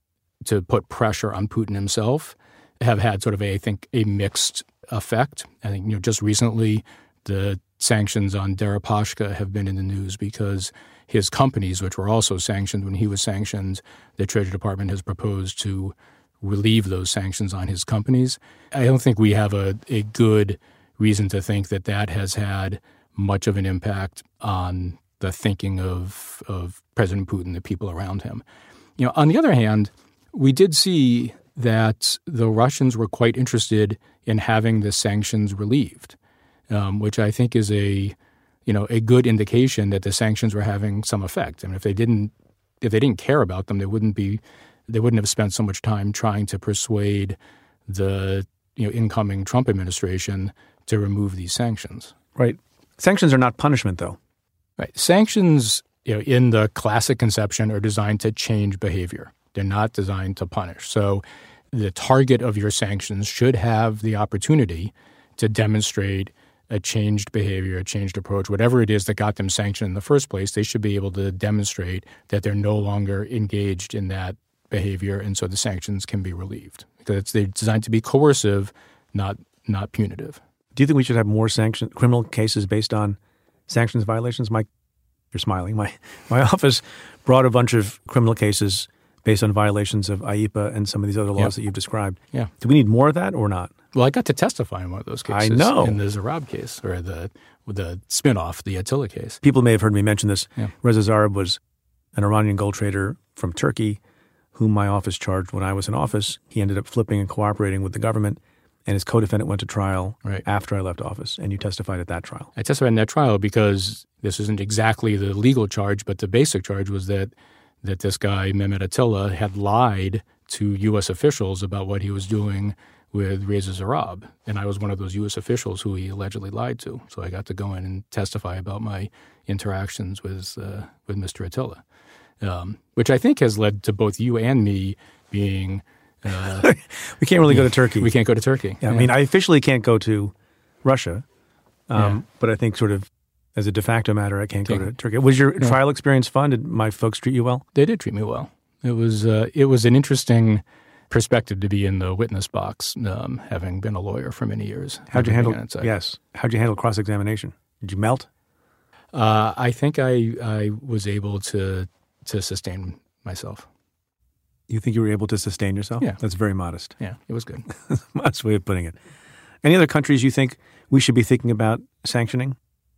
C: to put pressure on Putin himself, have had sort of a, I think, a mixed effect. I think, you know, just recently the sanctions on Deripaska have been in the news because his companies, which were also sanctioned when he was sanctioned, the Treasury Department has proposed to relieve those sanctions on his companies. I don't think we have a, a good reason to think that that has had much of an impact on the thinking of, of President Putin, the people around him. You know, on the other hand, we did see that the Russians were quite interested in having the sanctions relieved, um, which I think is a, you know, a good indication that the sanctions were having some effect. I mean, if they didn't, if they didn't care about them, they wouldn't be, they wouldn't have spent so much time trying to persuade the, you know, incoming Trump administration to remove these sanctions.
A: Right. Sanctions are not punishment, though.
C: Right. Sanctions, you know, in the classic conception, are designed to change behavior. They're not designed to punish. So the target of your sanctions should have the opportunity to demonstrate a changed behavior, a changed approach, whatever it is that got them sanctioned in the first place. They should be able to demonstrate that they're no longer engaged in that behavior, and so the sanctions can be relieved. Because they're designed to be coercive, not not punitive.
A: Do you think we should have more sanction criminal cases based on sanctions violations? Mike, you're smiling. My my office brought a bunch of criminal cases based on violations of I E P A and some of these other laws yep. that you've described.
C: Yeah.
A: Do we need more of that or not?
C: Well, I got to testify in one of those cases.
A: I know.
C: In the Zarab case, or the the spinoff, the Attila case.
A: People may have heard me mention this.
C: Yeah.
A: Reza Zarab was an Iranian gold trader from Turkey whom my office charged when I was in office. He ended up flipping and cooperating with the government, and his co-defendant went to trial
C: right.
A: after I left office, and you testified at that trial.
C: I testified in that trial because this isn't exactly the legal charge, but the basic charge was that that this guy, Mehmet Attila, had lied to U S officials about what he was doing with Reza Zarab. And I was one of those U S officials who he allegedly lied to. So I got to go in and testify about my interactions with uh, with Mister Attila, um, which I think has led to both you and me being... Uh,
A: we can't really go to Turkey.
C: We can't go to Turkey.
A: Yeah,
C: yeah.
A: I mean, I officially can't go to Russia, um,
C: yeah.
A: but I think sort of as a de facto matter, I can't go to Turkey. Was your yeah. trial experience fun? Did my folks treat you well?
C: They did treat me well. It was uh, it was an interesting perspective to be in the witness box, um, having been a lawyer for many years.
A: How'd you handle? Yes. How'd you handle cross-examination? Did you melt?
C: Uh, I think I I was able to to sustain myself.
A: You think you were able to sustain yourself?
C: Yeah.
A: That's very modest.
C: Yeah, it was good.
A: Modest way of putting it. Any other countries you think we should be thinking about sanctioning?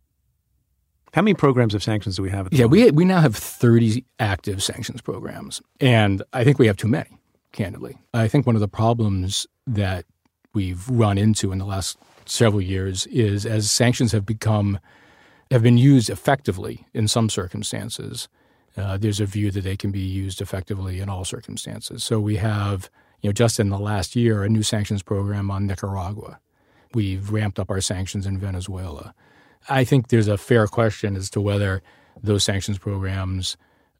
A: How many programs of sanctions do we have at the
C: Yeah,
A: moment?
C: we we now have thirty active sanctions programs, and I think we have too many, candidly. I think one of the problems that we've run into in the last several years is as sanctions have become, have been used effectively in some circumstances, uh, there's a view that they can be used effectively in all circumstances. So we have, you know, just in the last year, a new sanctions program on Nicaragua. We've ramped up our sanctions in Venezuela. I think there's a fair question as to whether those sanctions programs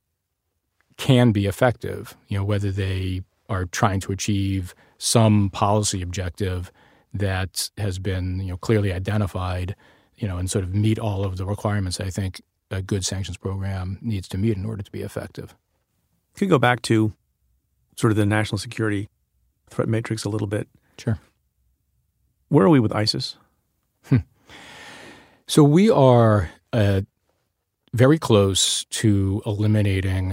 C: can be effective, you know, whether they are trying to achieve some policy objective that has been, you know, clearly identified, you know, and sort of meet all of the requirements I think a good sanctions program needs to meet in order to be effective.
A: Could go back to sort of the national security threat matrix a little bit.
C: Sure.
A: Where are we with ISIS?
C: Hmm. So we are uh, very close to eliminating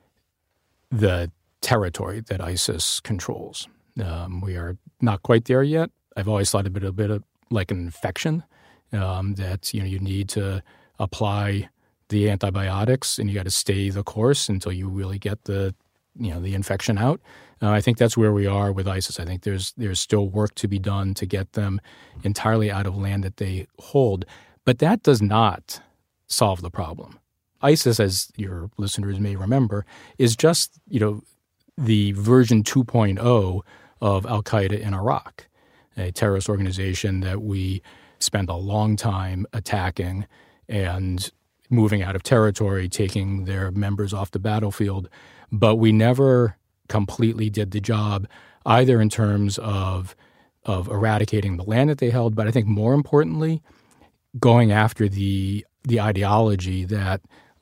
C: the territory that ISIS controls. Um, we are not quite there yet. I've always thought of it a bit of like an infection, um, that, you know, you need to apply the antibiotics and you got to stay the course until you really get the, you know, the infection out. Uh, I think that's where we are with ISIS. I think there's there's still work to be done to get them entirely out of land that they hold. But that does not solve the problem. ISIS, as your listeners may remember, is just, you know, the version two point oh of Al-Qaeda in Iraq, a terrorist organization that we spent a long time attacking and moving out of territory, taking their members off the battlefield. But we never completely did the job, either in terms of of eradicating the land that they held, but I think more importantly, going after the the ideology that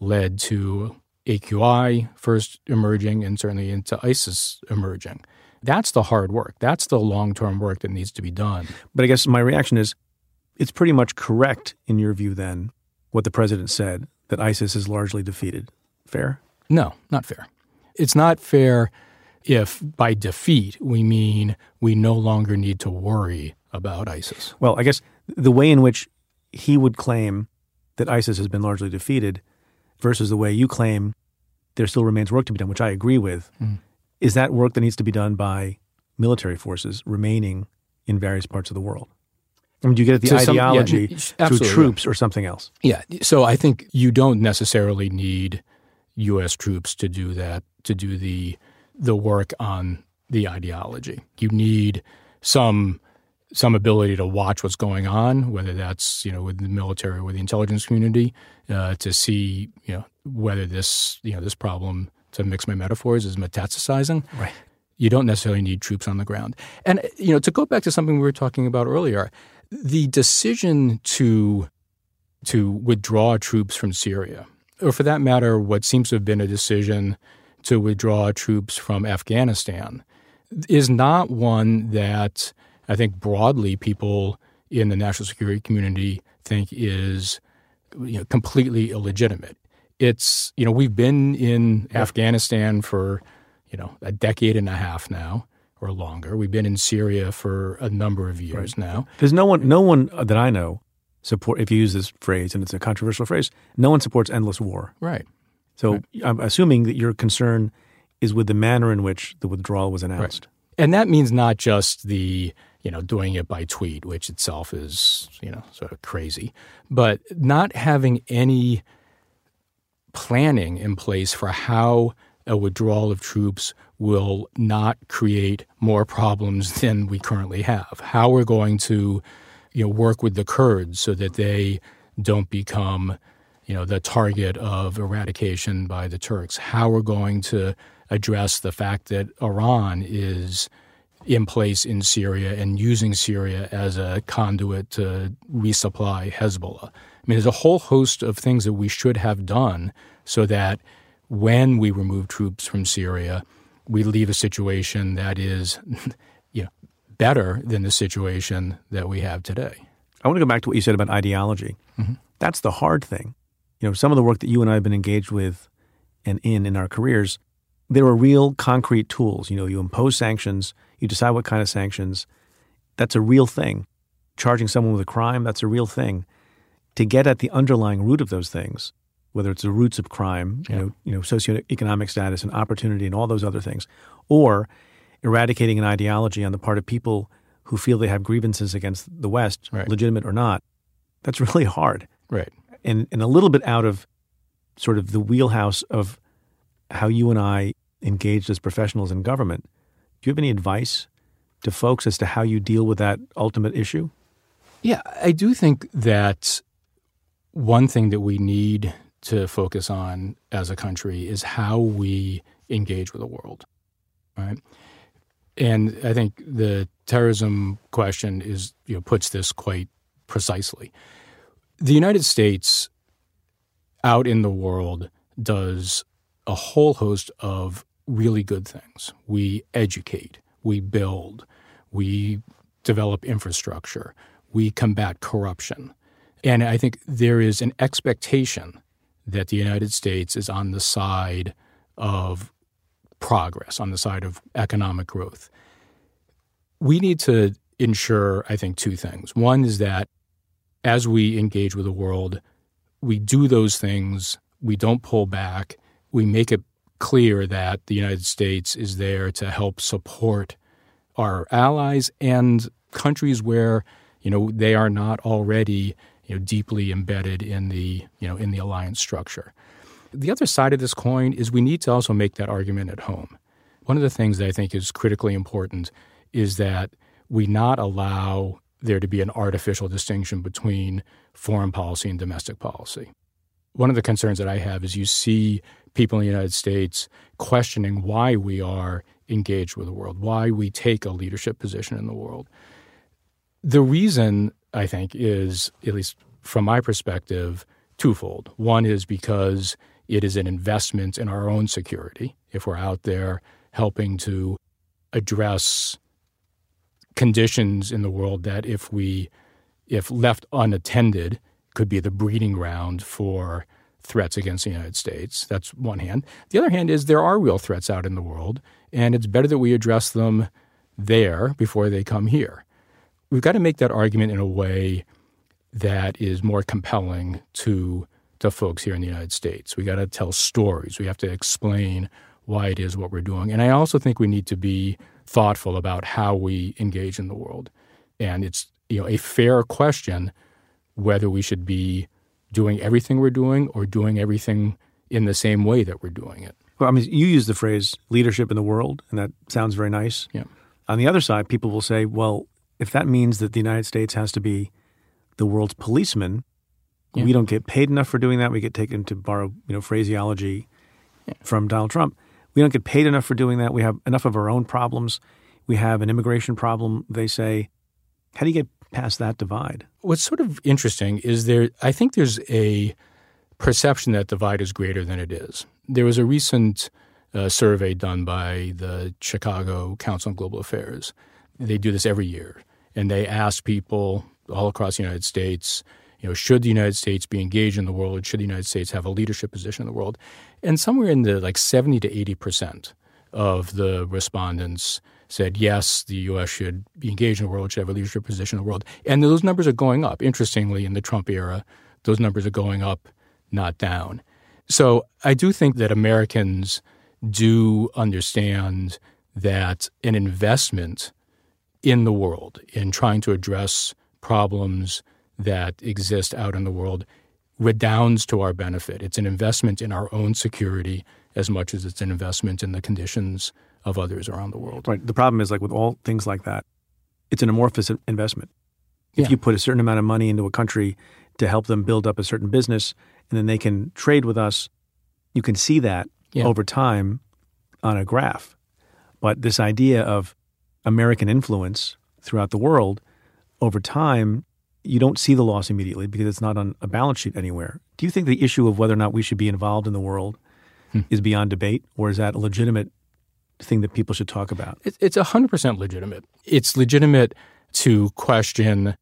C: led to A Q I first emerging and certainly into ISIS emerging. That's the hard work. That's the long-term work that needs to be done.
A: But I guess my reaction is it's pretty much correct in your view then what the president said, that ISIS is largely defeated. Fair?
C: No, not fair. It's not fair if by defeat we mean we no longer need to worry about ISIS.
A: Well, I guess the way in which he would claim that ISIS has been largely defeated versus the way you claim there still remains work to be done, which I agree with, mm. is that work that needs to be done by military forces remaining in various parts of the world? I mean, do you get at the
C: to
A: ideology
C: some, yeah,
A: through troops yeah. or something else?
C: Yeah. So I think you don't necessarily need U S troops to do that, to do the the work on the ideology. You need some some ability to watch what's going on, whether that's, you know, with the military or with the intelligence community, uh, to see, you know, whether this, you know, this problem, to mix my metaphors, is metastasizing.
A: Right.
C: You don't necessarily need troops on the ground. And, you know, to go back to something we were talking about earlier, the decision to to withdraw troops from Syria, or for that matter, what seems to have been a decision to withdraw troops from Afghanistan, is not one that I think broadly people in the national security community think is, you know, completely illegitimate. It's, you know, we've been in yeah. Afghanistan for, you know, a decade and a half now or longer. We've been in Syria for a number of years right. now.
A: There's no one, no one that I know support, if you use this phrase, and it's a controversial phrase, no one supports endless war.
C: Right.
A: So
C: right.
A: I'm assuming that your concern is with the manner in which the withdrawal was announced.
C: Right. And that means not just the, you know, doing it by tweet, which itself is, you know, sort of crazy, but not having any planning in place for how a withdrawal of troops will not create more problems than we currently have. How we're going to, you know, work with the Kurds so that they don't become, you know, the target of eradication by the Turks. How we're going to address the fact that Iran is in place in Syria and using Syria as a conduit to resupply Hezbollah. I mean, there's a whole host of things that we should have done so that when we remove troops from Syria, we leave a situation that is, you know, better than the situation that we have today.
A: I want to go back to what you said about ideology.
C: Mm-hmm.
A: That's the hard thing. You know, some of the work that you and I have been engaged with and in in our careers, there are real concrete tools. You know, you impose sanctions, you decide what kind of sanctions. That's a real thing. Charging someone with a crime, that's a real thing. To get at the underlying root of those things, whether it's the roots of crime, you
C: yeah.
A: know, you know, socioeconomic status and opportunity and all those other things, or eradicating an ideology on the part of people who feel they have grievances against the West,
C: right.
A: legitimate or not, that's really hard.
C: Right.
A: And and a little bit out of sort of the wheelhouse of how you and I engaged as professionals in government. Do you have any advice to folks as to how you deal with that ultimate issue?
C: Yeah, I do think that one thing that we need to focus on as a country is how we engage with the world, right? And I think the terrorism question is, you know, puts this quite precisely. The United States out in the world does a whole host of really good things. We educate, we build, we develop infrastructure, we combat corruption. And I think there is an expectation that the United States is on the side of progress, on the side of economic growth. We need to ensure, I think, two things. One is that as we engage with the world, we do those things, we don't pull back, we make it clear that the United States is there to help support our allies and countries where, you know, they are not already, you know, deeply embedded in the, you know, in the alliance structure. The other side of this coin is we need to also make that argument at home. One of the things that I think is critically important is that we not allow there to be an artificial distinction between foreign policy and domestic policy. One of the concerns that I have is you see people in the United States questioning why we are engaged with the world, why we take a leadership position in the world. The reason, I think, is, at least from my perspective, twofold. One is because It is an investment in our own security if we're out there helping to address conditions in the world that if we, if left unattended, could be the breeding ground for threats against the United States. That's one hand. The other hand is there are real threats out in the world, and it's better that we address them there before they come here. We've got to make that argument in a way that is more compelling to, to folks here in the United States. We got to tell stories. We have to explain why it is what we're doing. And I also think we need to be thoughtful about how we engage in the world. And it's, you know, a fair question whether we should be doing everything we're doing or doing everything in the same way that we're doing it.
A: Well, I mean, you use the phrase leadership in the world, and that sounds very nice.
C: Yeah.
A: On the other side, people will say, well, if that means that the United States has to be the world's policeman, yeah. we don't get paid enough for doing that. We get taken, to borrow, you know, phraseology yeah. from Donald Trump. We don't get paid enough for doing that. We have enough of our own problems. We have an immigration problem, they say. How do you get past that divide?
C: What's sort of interesting is there, I think there's a perception that divide is greater than it is. There was a recent uh, survey done by the Chicago Council on Global Affairs. They do this every year. And they ask people all across the United States, you know, should the United States be engaged in the world? Should the United States have a leadership position in the world? And somewhere in the like seventy to eighty percent of the respondents said, yes, the U S should be engaged in the world, should have a leadership position in the world. And those numbers are going up. Interestingly, in the Trump era, those numbers are going up, not down. So I do think that Americans do understand that an investment in the world, in trying to address problems that exist out in the world, redounds to our benefit. It's an investment in our own security as much as it's an investment in the conditions of others around the world.
A: Right. The problem is, like with all things like that, it's an amorphous investment. If yeah. you put a certain amount of money into a country to help them build up a certain business, and then they can trade with us, you can see that yeah. over time on a graph. But this idea of American influence throughout the world, over time, you don't see the loss immediately because it's not on a balance sheet anywhere. Do you think the issue of whether or not we should be involved in the world hmm. is beyond debate, or is that a legitimate thing that people should talk about?
C: It's one hundred percent legitimate. It's legitimate to question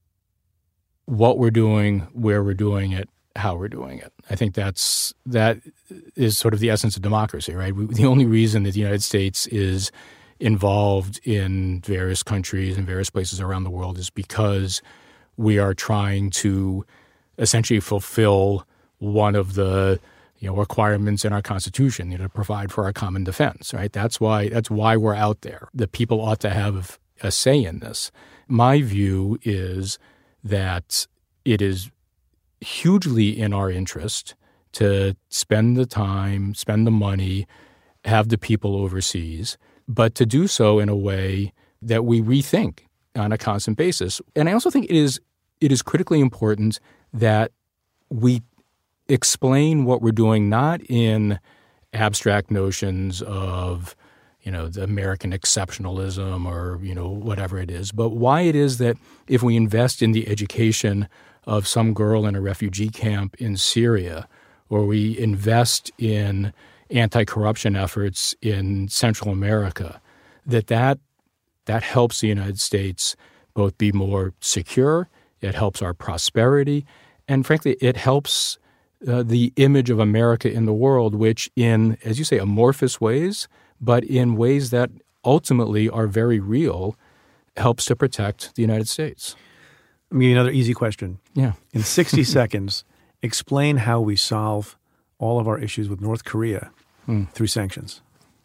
C: what we're doing, where we're doing it, how we're doing it. I think that's that is sort of the essence of democracy, right? We, the only reason that the United States is involved in various countries and various places around the world is because we are trying to essentially fulfill one of the you know requirements in our Constitution, you know, to provide for our common defense, right? That's why that's why we're out there. The people ought to have a say in this. My view is that it is hugely in our interest to spend the time, spend the money, have the people overseas, but to do so in a way that we rethink on a constant basis. And I also think it is it is critically important that we explain what we're doing not in abstract notions of, you know, the American exceptionalism or, you know, whatever it is, but why it is that if we invest in the education of some girl in a refugee camp in Syria, or we invest in anti-corruption efforts in Central America, that that, that helps the United States both be more secure, it helps our prosperity, and frankly, it helps uh, the image of America in the world, which in, as you say, amorphous ways, but in ways that ultimately are very real, helps to protect the United States.
A: Let me give you another easy question.
C: Yeah.
A: In sixty seconds, explain how we solve all of our issues with North Korea hmm. through sanctions.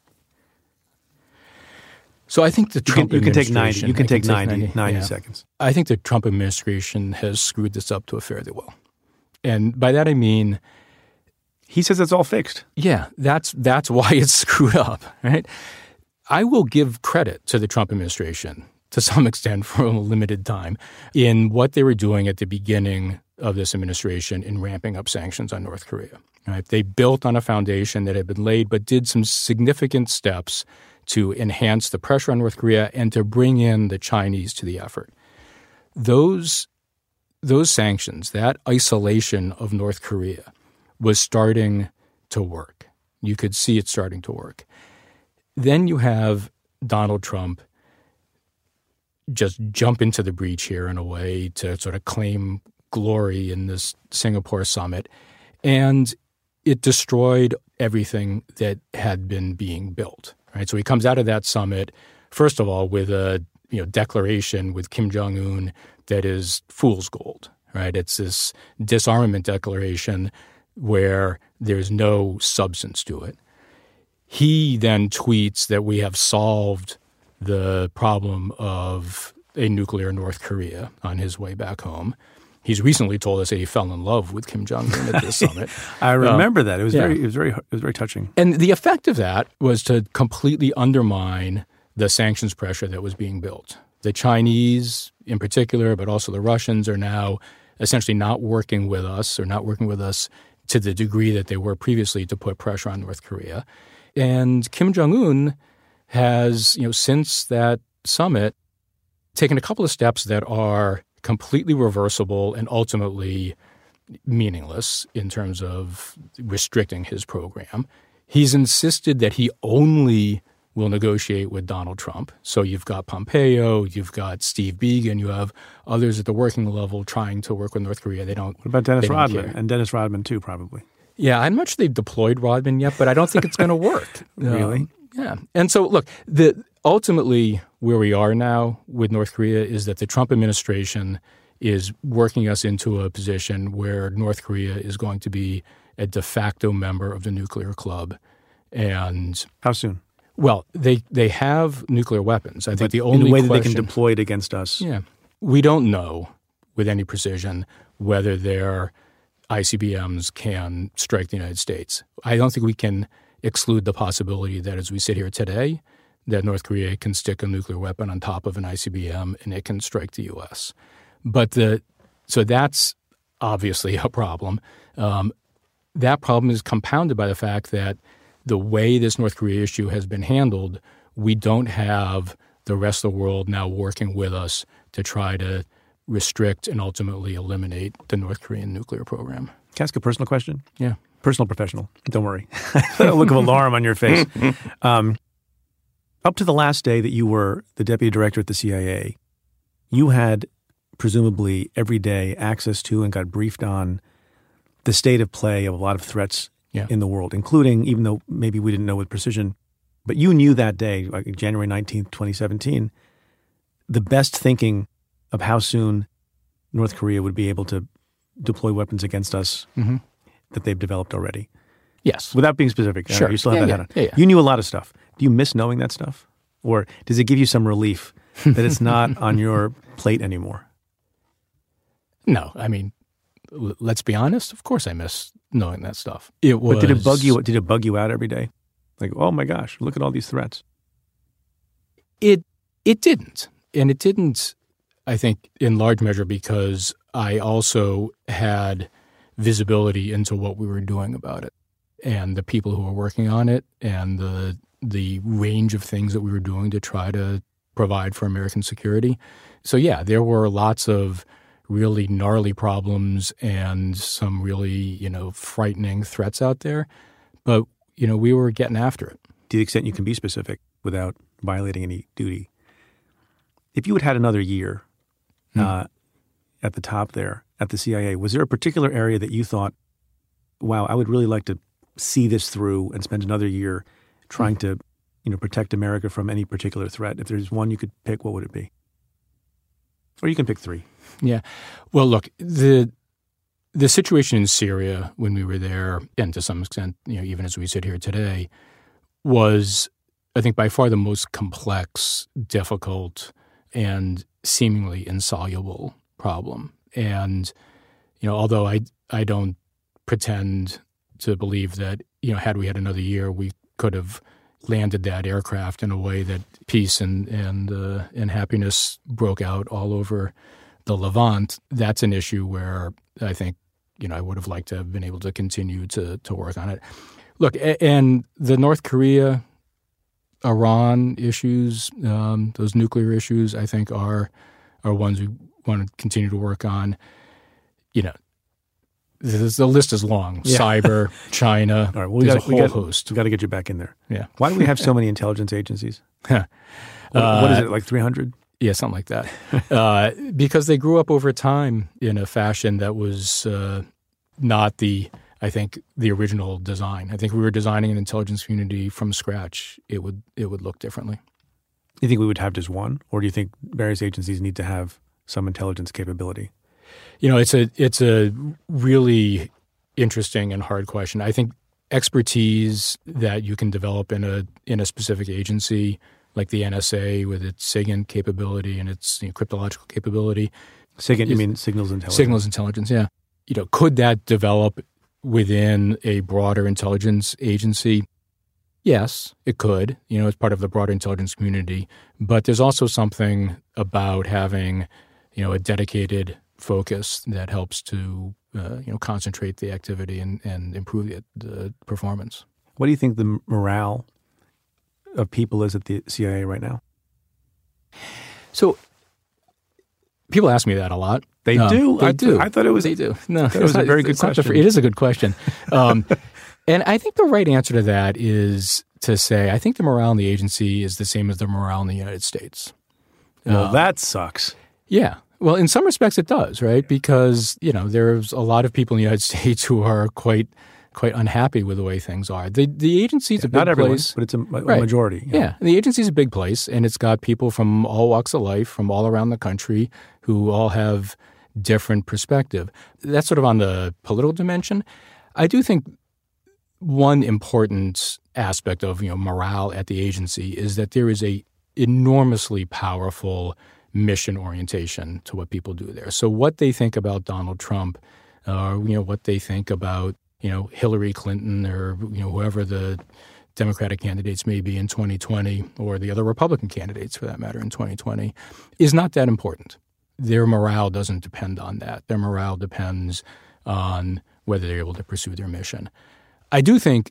C: So I think the Trump
A: you can, you can take ninety. You can,
C: can
A: take ninety,
C: ninety,
A: ninety
C: yeah.
A: seconds.
C: I think the Trump administration has screwed this up to a fairly well. And by that I mean,
A: he says it's all fixed.
C: Yeah, that's that's why it's screwed up, right? I will give credit to the Trump administration to some extent for a limited time in what they were doing at the beginning of this administration in ramping up sanctions on North Korea. Right? They built on a foundation that had been laid, but did some significant steps to enhance the pressure on North Korea and to bring in the Chinese to the effort. Those, those sanctions, that isolation of North Korea was starting to work. You could see it starting to work. Then you have Donald Trump just jump into the breach here in a way to sort of claim glory in this Singapore summit. And it destroyed everything that had been being built, right? So he comes out of that summit, first of all, with a you know declaration with Kim Jong-un that is fool's gold, right? It's this disarmament declaration where there's no substance to it. He then tweets that we have solved the problem of a nuclear North Korea on his way back home. He's recently told us that he fell in love with Kim Jong-un at this summit.
A: I remember
C: um,
A: that. It was
C: yeah.
A: very, it was very, it was very touching.
C: And the effect of that was to completely undermine the sanctions pressure that was being built. The Chinese, in particular, but also the Russians, are now essentially not working with us, or not working with us to the degree that they were previously to put pressure on North Korea. And Kim Jong-un has, you know, since that summit, taken a couple of steps that are completely reversible and ultimately meaningless in terms of restricting his program. He's insisted that he only will negotiate with Donald Trump. So you've got Pompeo, you've got Steve Biegun, you have others at the working level trying to work with North Korea. They don't.
A: What about Dennis Rodman?
C: Care.
A: And Dennis Rodman too, probably.
C: Yeah, I'm not sure they've deployed Rodman yet, but I don't think it's going to work.
A: Really?
C: Um, yeah. And so, look, the ultimately where we are now with North Korea is that the Trump administration is working us into a position where North Korea is going to be a de facto member of the nuclear club. And
A: how soon?
C: Well, they they have nuclear weapons. I
A: but
C: think the only
A: in a way
C: question,
A: that they can deploy it against us.
C: Yeah. We don't know with any precision whether their I C B Ms can strike the United States. I don't think we can exclude the possibility that as we sit here today, that North Korea can stick a nuclear weapon on top of an I C B M and it can strike the U S. But the so that's obviously a problem. Um, that problem is compounded by the fact that the way this North Korea issue has been handled, we don't have the rest of the world now working with us to try to restrict and ultimately eliminate the North Korean nuclear program.
A: Can I ask a personal question?
C: Yeah.
A: Personal, professional. Don't worry. A look of alarm on your face. Um, up to the last day that you were the deputy director at the C I A, you had presumably every day access to and got briefed on the state of play of a lot of threats yeah. in the world, including, even though maybe we didn't know with precision, but you knew that day, like January nineteenth, twenty seventeen, the best thinking of how soon North Korea would be able to deploy weapons against us mm-hmm. that they've developed already.
C: Yes.
A: Without being specific.
C: Sure.
A: You still have
C: yeah,
A: that
C: yeah.
A: head on.
C: Yeah, yeah.
A: You knew a lot of stuff. Do you miss knowing that stuff? Or does it give you some relief that it's not on your plate anymore?
C: No. I mean, l- let's be honest. Of course I miss knowing that stuff. It was,
A: but did it bug you? Did it bug you out every day? Like, oh my gosh, look at all these threats.
C: It it didn't. And it didn't, I think, in large measure because I also had visibility into what we were doing about it and the people who were working on it and the the range of things that we were doing to try to provide for American security. So, yeah, there were lots of really gnarly problems and some really, you know, frightening threats out there. But, you know, we were getting after it.
A: To the extent you can be specific without violating any duty. If you had had another year mm. uh, at the top there at the C I A, was there a particular area that you thought, wow, I would really like to see this through and spend another year trying mm. to, you know, protect America from any particular threat? If there's one you could pick, what would it be? Or you can pick three.
C: Yeah. Well, look, the the situation in Syria when we were there, and to some extent, you know, even as we sit here today, was, I think, by far the most complex, difficult, and seemingly insoluble problem. And, you know, although I I don't pretend to believe that, you know, had we had another year, we could have landed that aircraft in a way that peace and and uh, and happiness broke out all over the Levant. That's an issue where I think, you know, I would have liked to have been able to continue to to work on it. Look, and the North Korea, Iran issues, um, those nuclear issues, I think are are ones we want to continue to work on. You know, This, the list is long.
A: Yeah.
C: Cyber, China,
A: All right, well, we
C: there's
A: got,
C: a whole
A: we got,
C: host.
A: We got to get you back in there.
C: Yeah.
A: Why do we have so many intelligence agencies? what,
C: Uh,
A: what is it, like three hundred?
C: Yeah, something like that. uh, because they grew up over time in a fashion that was uh, not the, I think, the original design. I think if we were designing an intelligence community from scratch, it would it would look differently.
A: Do you think we would have just one, or do you think various agencies need to have some intelligence capability?
C: You know, it's a it's a really interesting and hard question. I think expertise that you can develop in a in a specific agency, like the N S A with its SIGINT capability and its you know, cryptological capability.
A: SIGINT, you
C: is-
A: mean signals intelligence?
C: Signals intelligence, yeah. You know, could that develop within a broader intelligence agency? Yes, it could. You know, it's part of the broader intelligence community. But there's also something about having, you know, a dedicated focus that helps to, uh, you know, concentrate the activity and, and improve the, the performance.
A: What do you think the morale of people is at the C I A right now?
C: So people ask me that a lot.
A: They
C: Um,
A: do?
C: They
A: I
C: do.
A: th- I thought it was-
C: They do. No,
A: I thought it was
C: it's
A: a
C: not-
A: very good
C: it's not the fir-
A: question.
C: It is a good question. Um, and I think the right answer to that is to say I think the morale in the agency is the same as the morale in the United States.
A: Well,
C: Um,
A: that sucks.
C: Yeah. Well, in some respects it does, right? Because, you know, there's a lot of people in the United States who are quite quite unhappy with the way things are. The the agency's a big
A: Not everyone,
C: place.
A: but it's a, a
C: Right.
A: majority.
C: Yeah. The agency's a big place, and it's got people from all walks of life, from all around the country, who all have different perspective. That's sort of on the political dimension. I do think one important aspect of, you know, morale at the agency is that there is a enormously powerful mission orientation to what people do there. So what they think about Donald Trump, uh, you know, what they think about, you know, Hillary Clinton or, you know, whoever the Democratic candidates may be in twenty twenty, or the other Republican candidates for that matter in twenty twenty, is not that important. Their morale doesn't depend on that. Their morale depends on whether they're able to pursue their mission. I do think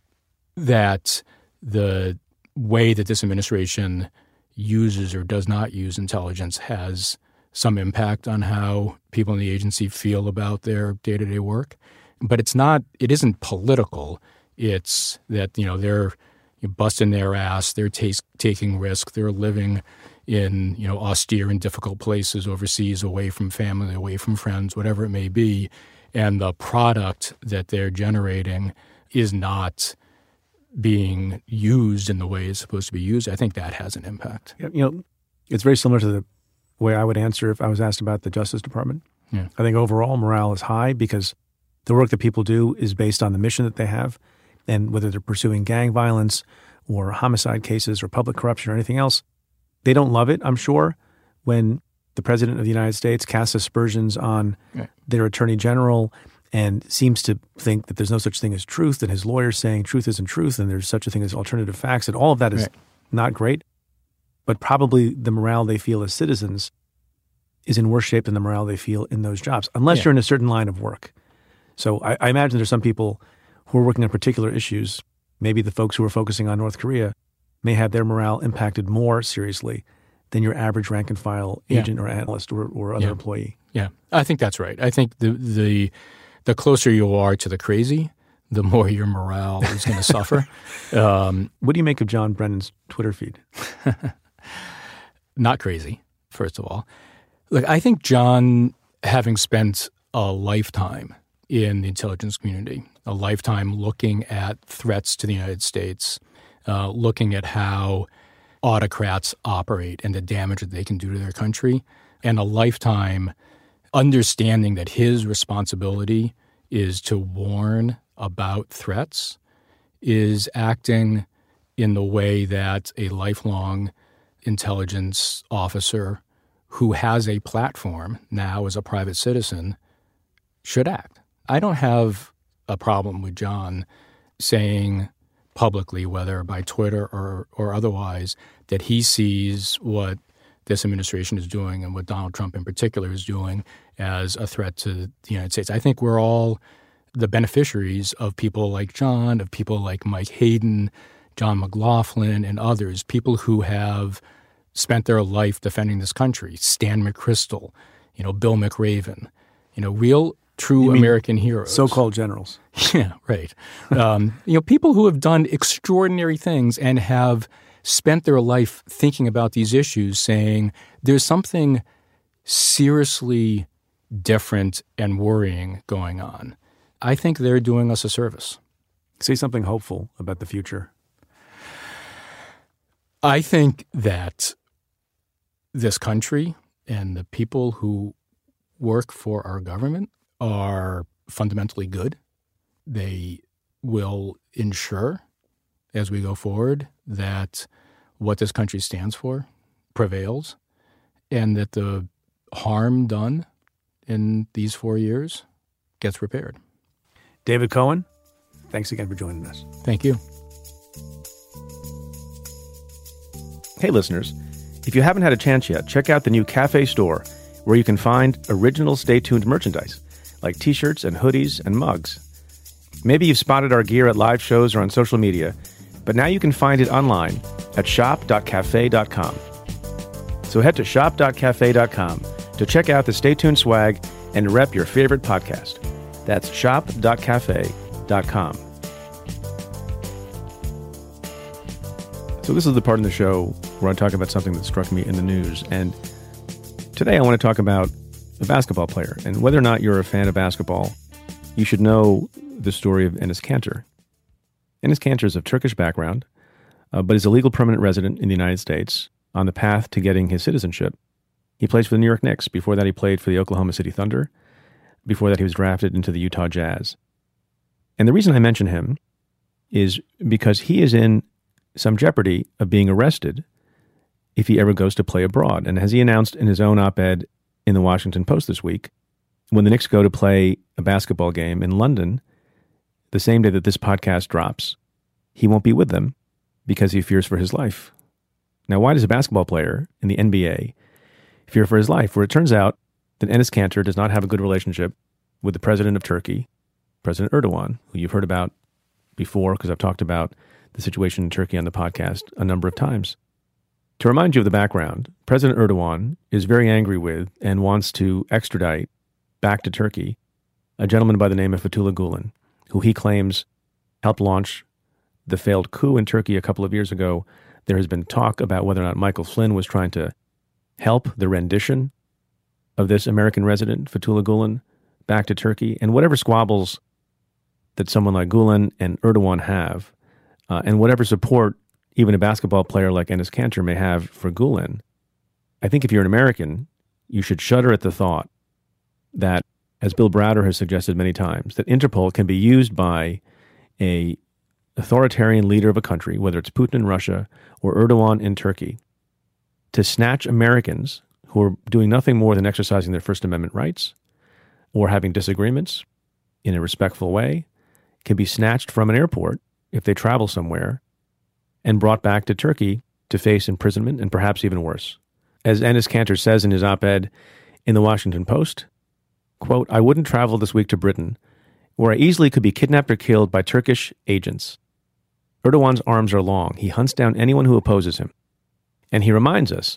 C: that the way that this administration uses or does not use intelligence has some impact on how people in the agency feel about their day-to-day work. But it's not, it isn't political. It's that, you know, they're busting their ass, they're tas- taking risk, they're living in, you know, austere and difficult places overseas, away from family, away from friends, whatever it may be. And the product that they're generating is not being used in the way it's supposed to be used. I think that has an impact.
A: You know, it's very similar to the way I would answer if I was asked about the Justice Department.
C: Yeah.
A: I think overall morale is high because the work that people do is based on the mission that they have, and whether they're pursuing gang violence or homicide cases or public corruption or anything else, they don't love it, I'm sure, when the President of the United States casts aspersions on
C: Right.
A: their Attorney General and seems to think that there's no such thing as truth, and his lawyer's saying truth isn't truth, and there's such a thing as alternative facts, and all of that is
C: Right.
A: not great. But probably the morale they feel as citizens is in worse shape than the morale they feel in those jobs, unless
C: Yeah.
A: you're in a certain line of work. So I, I imagine there's some people who are working on particular issues. Maybe the folks who are focusing on North Korea may have their morale impacted more seriously than your average rank and file
C: Yeah.
A: agent or analyst or, or other
C: Yeah.
A: employee.
C: Yeah, I think that's right. I think the the the closer you are to the crazy, the more your morale is going to suffer. Um,
A: What do you make of John Brennan's Twitter feed?
C: not crazy, first of all. Look, I think John, having spent a lifetime in the intelligence community, a lifetime looking at threats to the United States, uh, looking at how autocrats operate and the damage that they can do to their country, and a lifetime understanding that his responsibility is to warn about threats, is acting in the way that a lifelong intelligence officer who has a platform now as a private citizen should act. I don't have a problem with John saying publicly, whether by Twitter or, or otherwise, that he sees what this administration is doing and what Donald Trump in particular is doing as a threat to the United States. I think we're all the beneficiaries of people like John, of people like Mike Hayden, John McLaughlin, and others, people who have spent their life defending this country, Stan McChrystal, you know, Bill McRaven, you know, real true American heroes.
A: So-called generals.
C: Yeah, right. Um, you know, people who have done extraordinary things and have spent their life thinking about these issues, saying there's something seriously different and worrying going on. I think they're doing us a service.
A: Say something hopeful about the future.
C: I think that this country and the people who work for our government are fundamentally good. They will ensure, as we go forward, that what this country stands for prevails and that the harm done in these four years gets repaired.
A: David Cohen, thanks again for joining us.
C: Thank you.
A: Hey, listeners, if you haven't had a chance yet, check out the new Cafe Store, where you can find original Stay Tuned merchandise, like t-shirts and hoodies and mugs. Maybe you've spotted our gear at live shows or on social media, but now you can find it online at shop dot cafe dot com. So head to shop dot cafe dot com to check out the Stay Tuned swag and rep your favorite podcast. That's shop dot cafe dot com. So this is the part in the show where I talk about something that struck me in the news. And today I want to talk about a basketball player. And whether or not you're a fan of basketball, you should know the story of Enes Kanter. Enes Kanter is of Turkish background, uh, but is a legal permanent resident in the United States on the path to getting his citizenship. He plays for the New York Knicks. Before that, he played for the Oklahoma City Thunder. Before that, he was drafted into the Utah Jazz. And the reason I mention him is because he is in some jeopardy of being arrested if he ever goes to play abroad. And as he announced in his own op-ed in the Washington Post this week, when the Knicks go to play a basketball game in London, the same day that this podcast drops, he won't be with them because he fears for his life. Now, why does a basketball player in the N B A fear for his life? Well, it turns out that Enes Kanter does not have a good relationship with the president of Turkey, President Erdogan, who you've heard about before because I've talked about the situation in Turkey on the podcast a number of times. To remind you of the background, President Erdogan is very angry with and wants to extradite back to Turkey a gentleman by the name of Fethullah Gulen, who he claims helped launch the failed coup in Turkey a couple of years ago. There has been talk about whether or not Michael Flynn was trying to help the rendition of this American resident, Fethullah Gulen, back to Turkey. And whatever squabbles that someone like Gulen and Erdogan have, uh, and whatever support even a basketball player like Enes Kanter may have for Gulen, I think if you're an American, you should shudder at the thought that, as Bill Browder has suggested many times, that Interpol can be used by a authoritarian leader of a country, whether it's Putin in Russia or Erdogan in Turkey, to snatch Americans who are doing nothing more than exercising their First Amendment rights or having disagreements in a respectful way, can be snatched from an airport if they travel somewhere and brought back to Turkey to face imprisonment and perhaps even worse. As Enes Kanter says in his op-ed in the Washington Post, quote, "I wouldn't travel this week to Britain, where I easily could be kidnapped or killed by Turkish agents. Erdogan's arms are long. He hunts down anyone who opposes him." And he reminds us,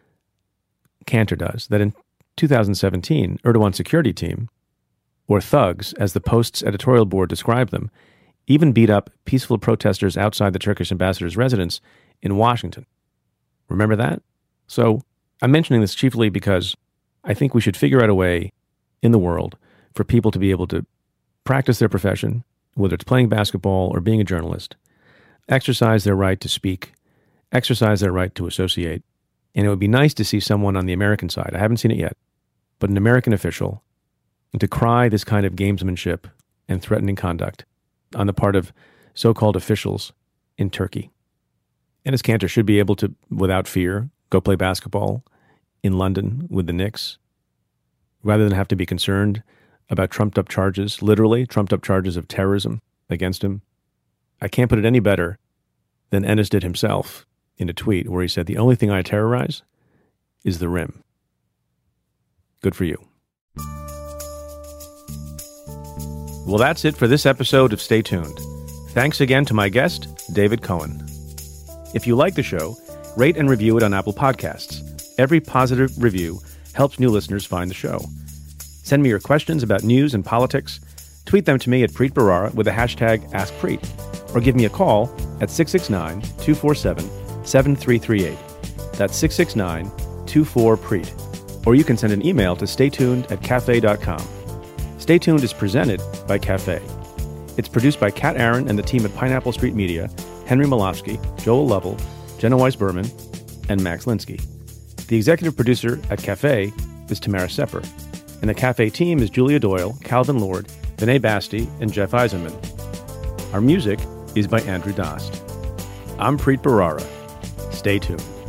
A: Kanter does, that in two thousand seventeen, Erdogan's security team, or thugs, as the Post's editorial board described them, even beat up peaceful protesters outside the Turkish ambassador's residence in Washington. Remember that? So I'm mentioning this chiefly because I think we should figure out a way in the world for people to be able to practice their profession, whether it's playing basketball or being a journalist, exercise their right to speak, exercise their right to associate. And it would be nice to see someone on the American side, I haven't seen it yet, but an American official, decry this kind of gamesmanship and threatening conduct on the part of so-called officials in Turkey. Enes Kanter should be able to, without fear, go play basketball in London with the Knicks, rather than have to be concerned about trumped-up charges, literally trumped-up charges of terrorism against him. I can't put it any better than Enes did himself in a tweet where he said, "The only thing I terrorize is the rim." Good for you. Well, that's it for this episode of Stay Tuned. Thanks again to my guest, David Cohen. If you like the show, rate and review it on Apple Podcasts. Every positive review helps new listeners find the show. Send me your questions about news and politics. Tweet them to me at Preet Bharara with the hashtag AskPreet, or give me a call at six six nine, two four seven, seven three three eight. That's six six nine, two four, Preet. Or you can send an email to staytuned at cafe dot com. Stay Tuned is presented by Cafe. It's produced by Kat Aaron and the team at Pineapple Street Media, Henry Molofsky, Joel Lovell, Jenna Weiss-Berman, and Max Linsky. The executive producer at Cafe is Tamara Sepper, and the Cafe team is Julia Doyle, Calvin Lord, Vinay Basti, and Jeff Eisenman. Our music is by Andrew Dost. I'm Preet Bharara. Stay tuned.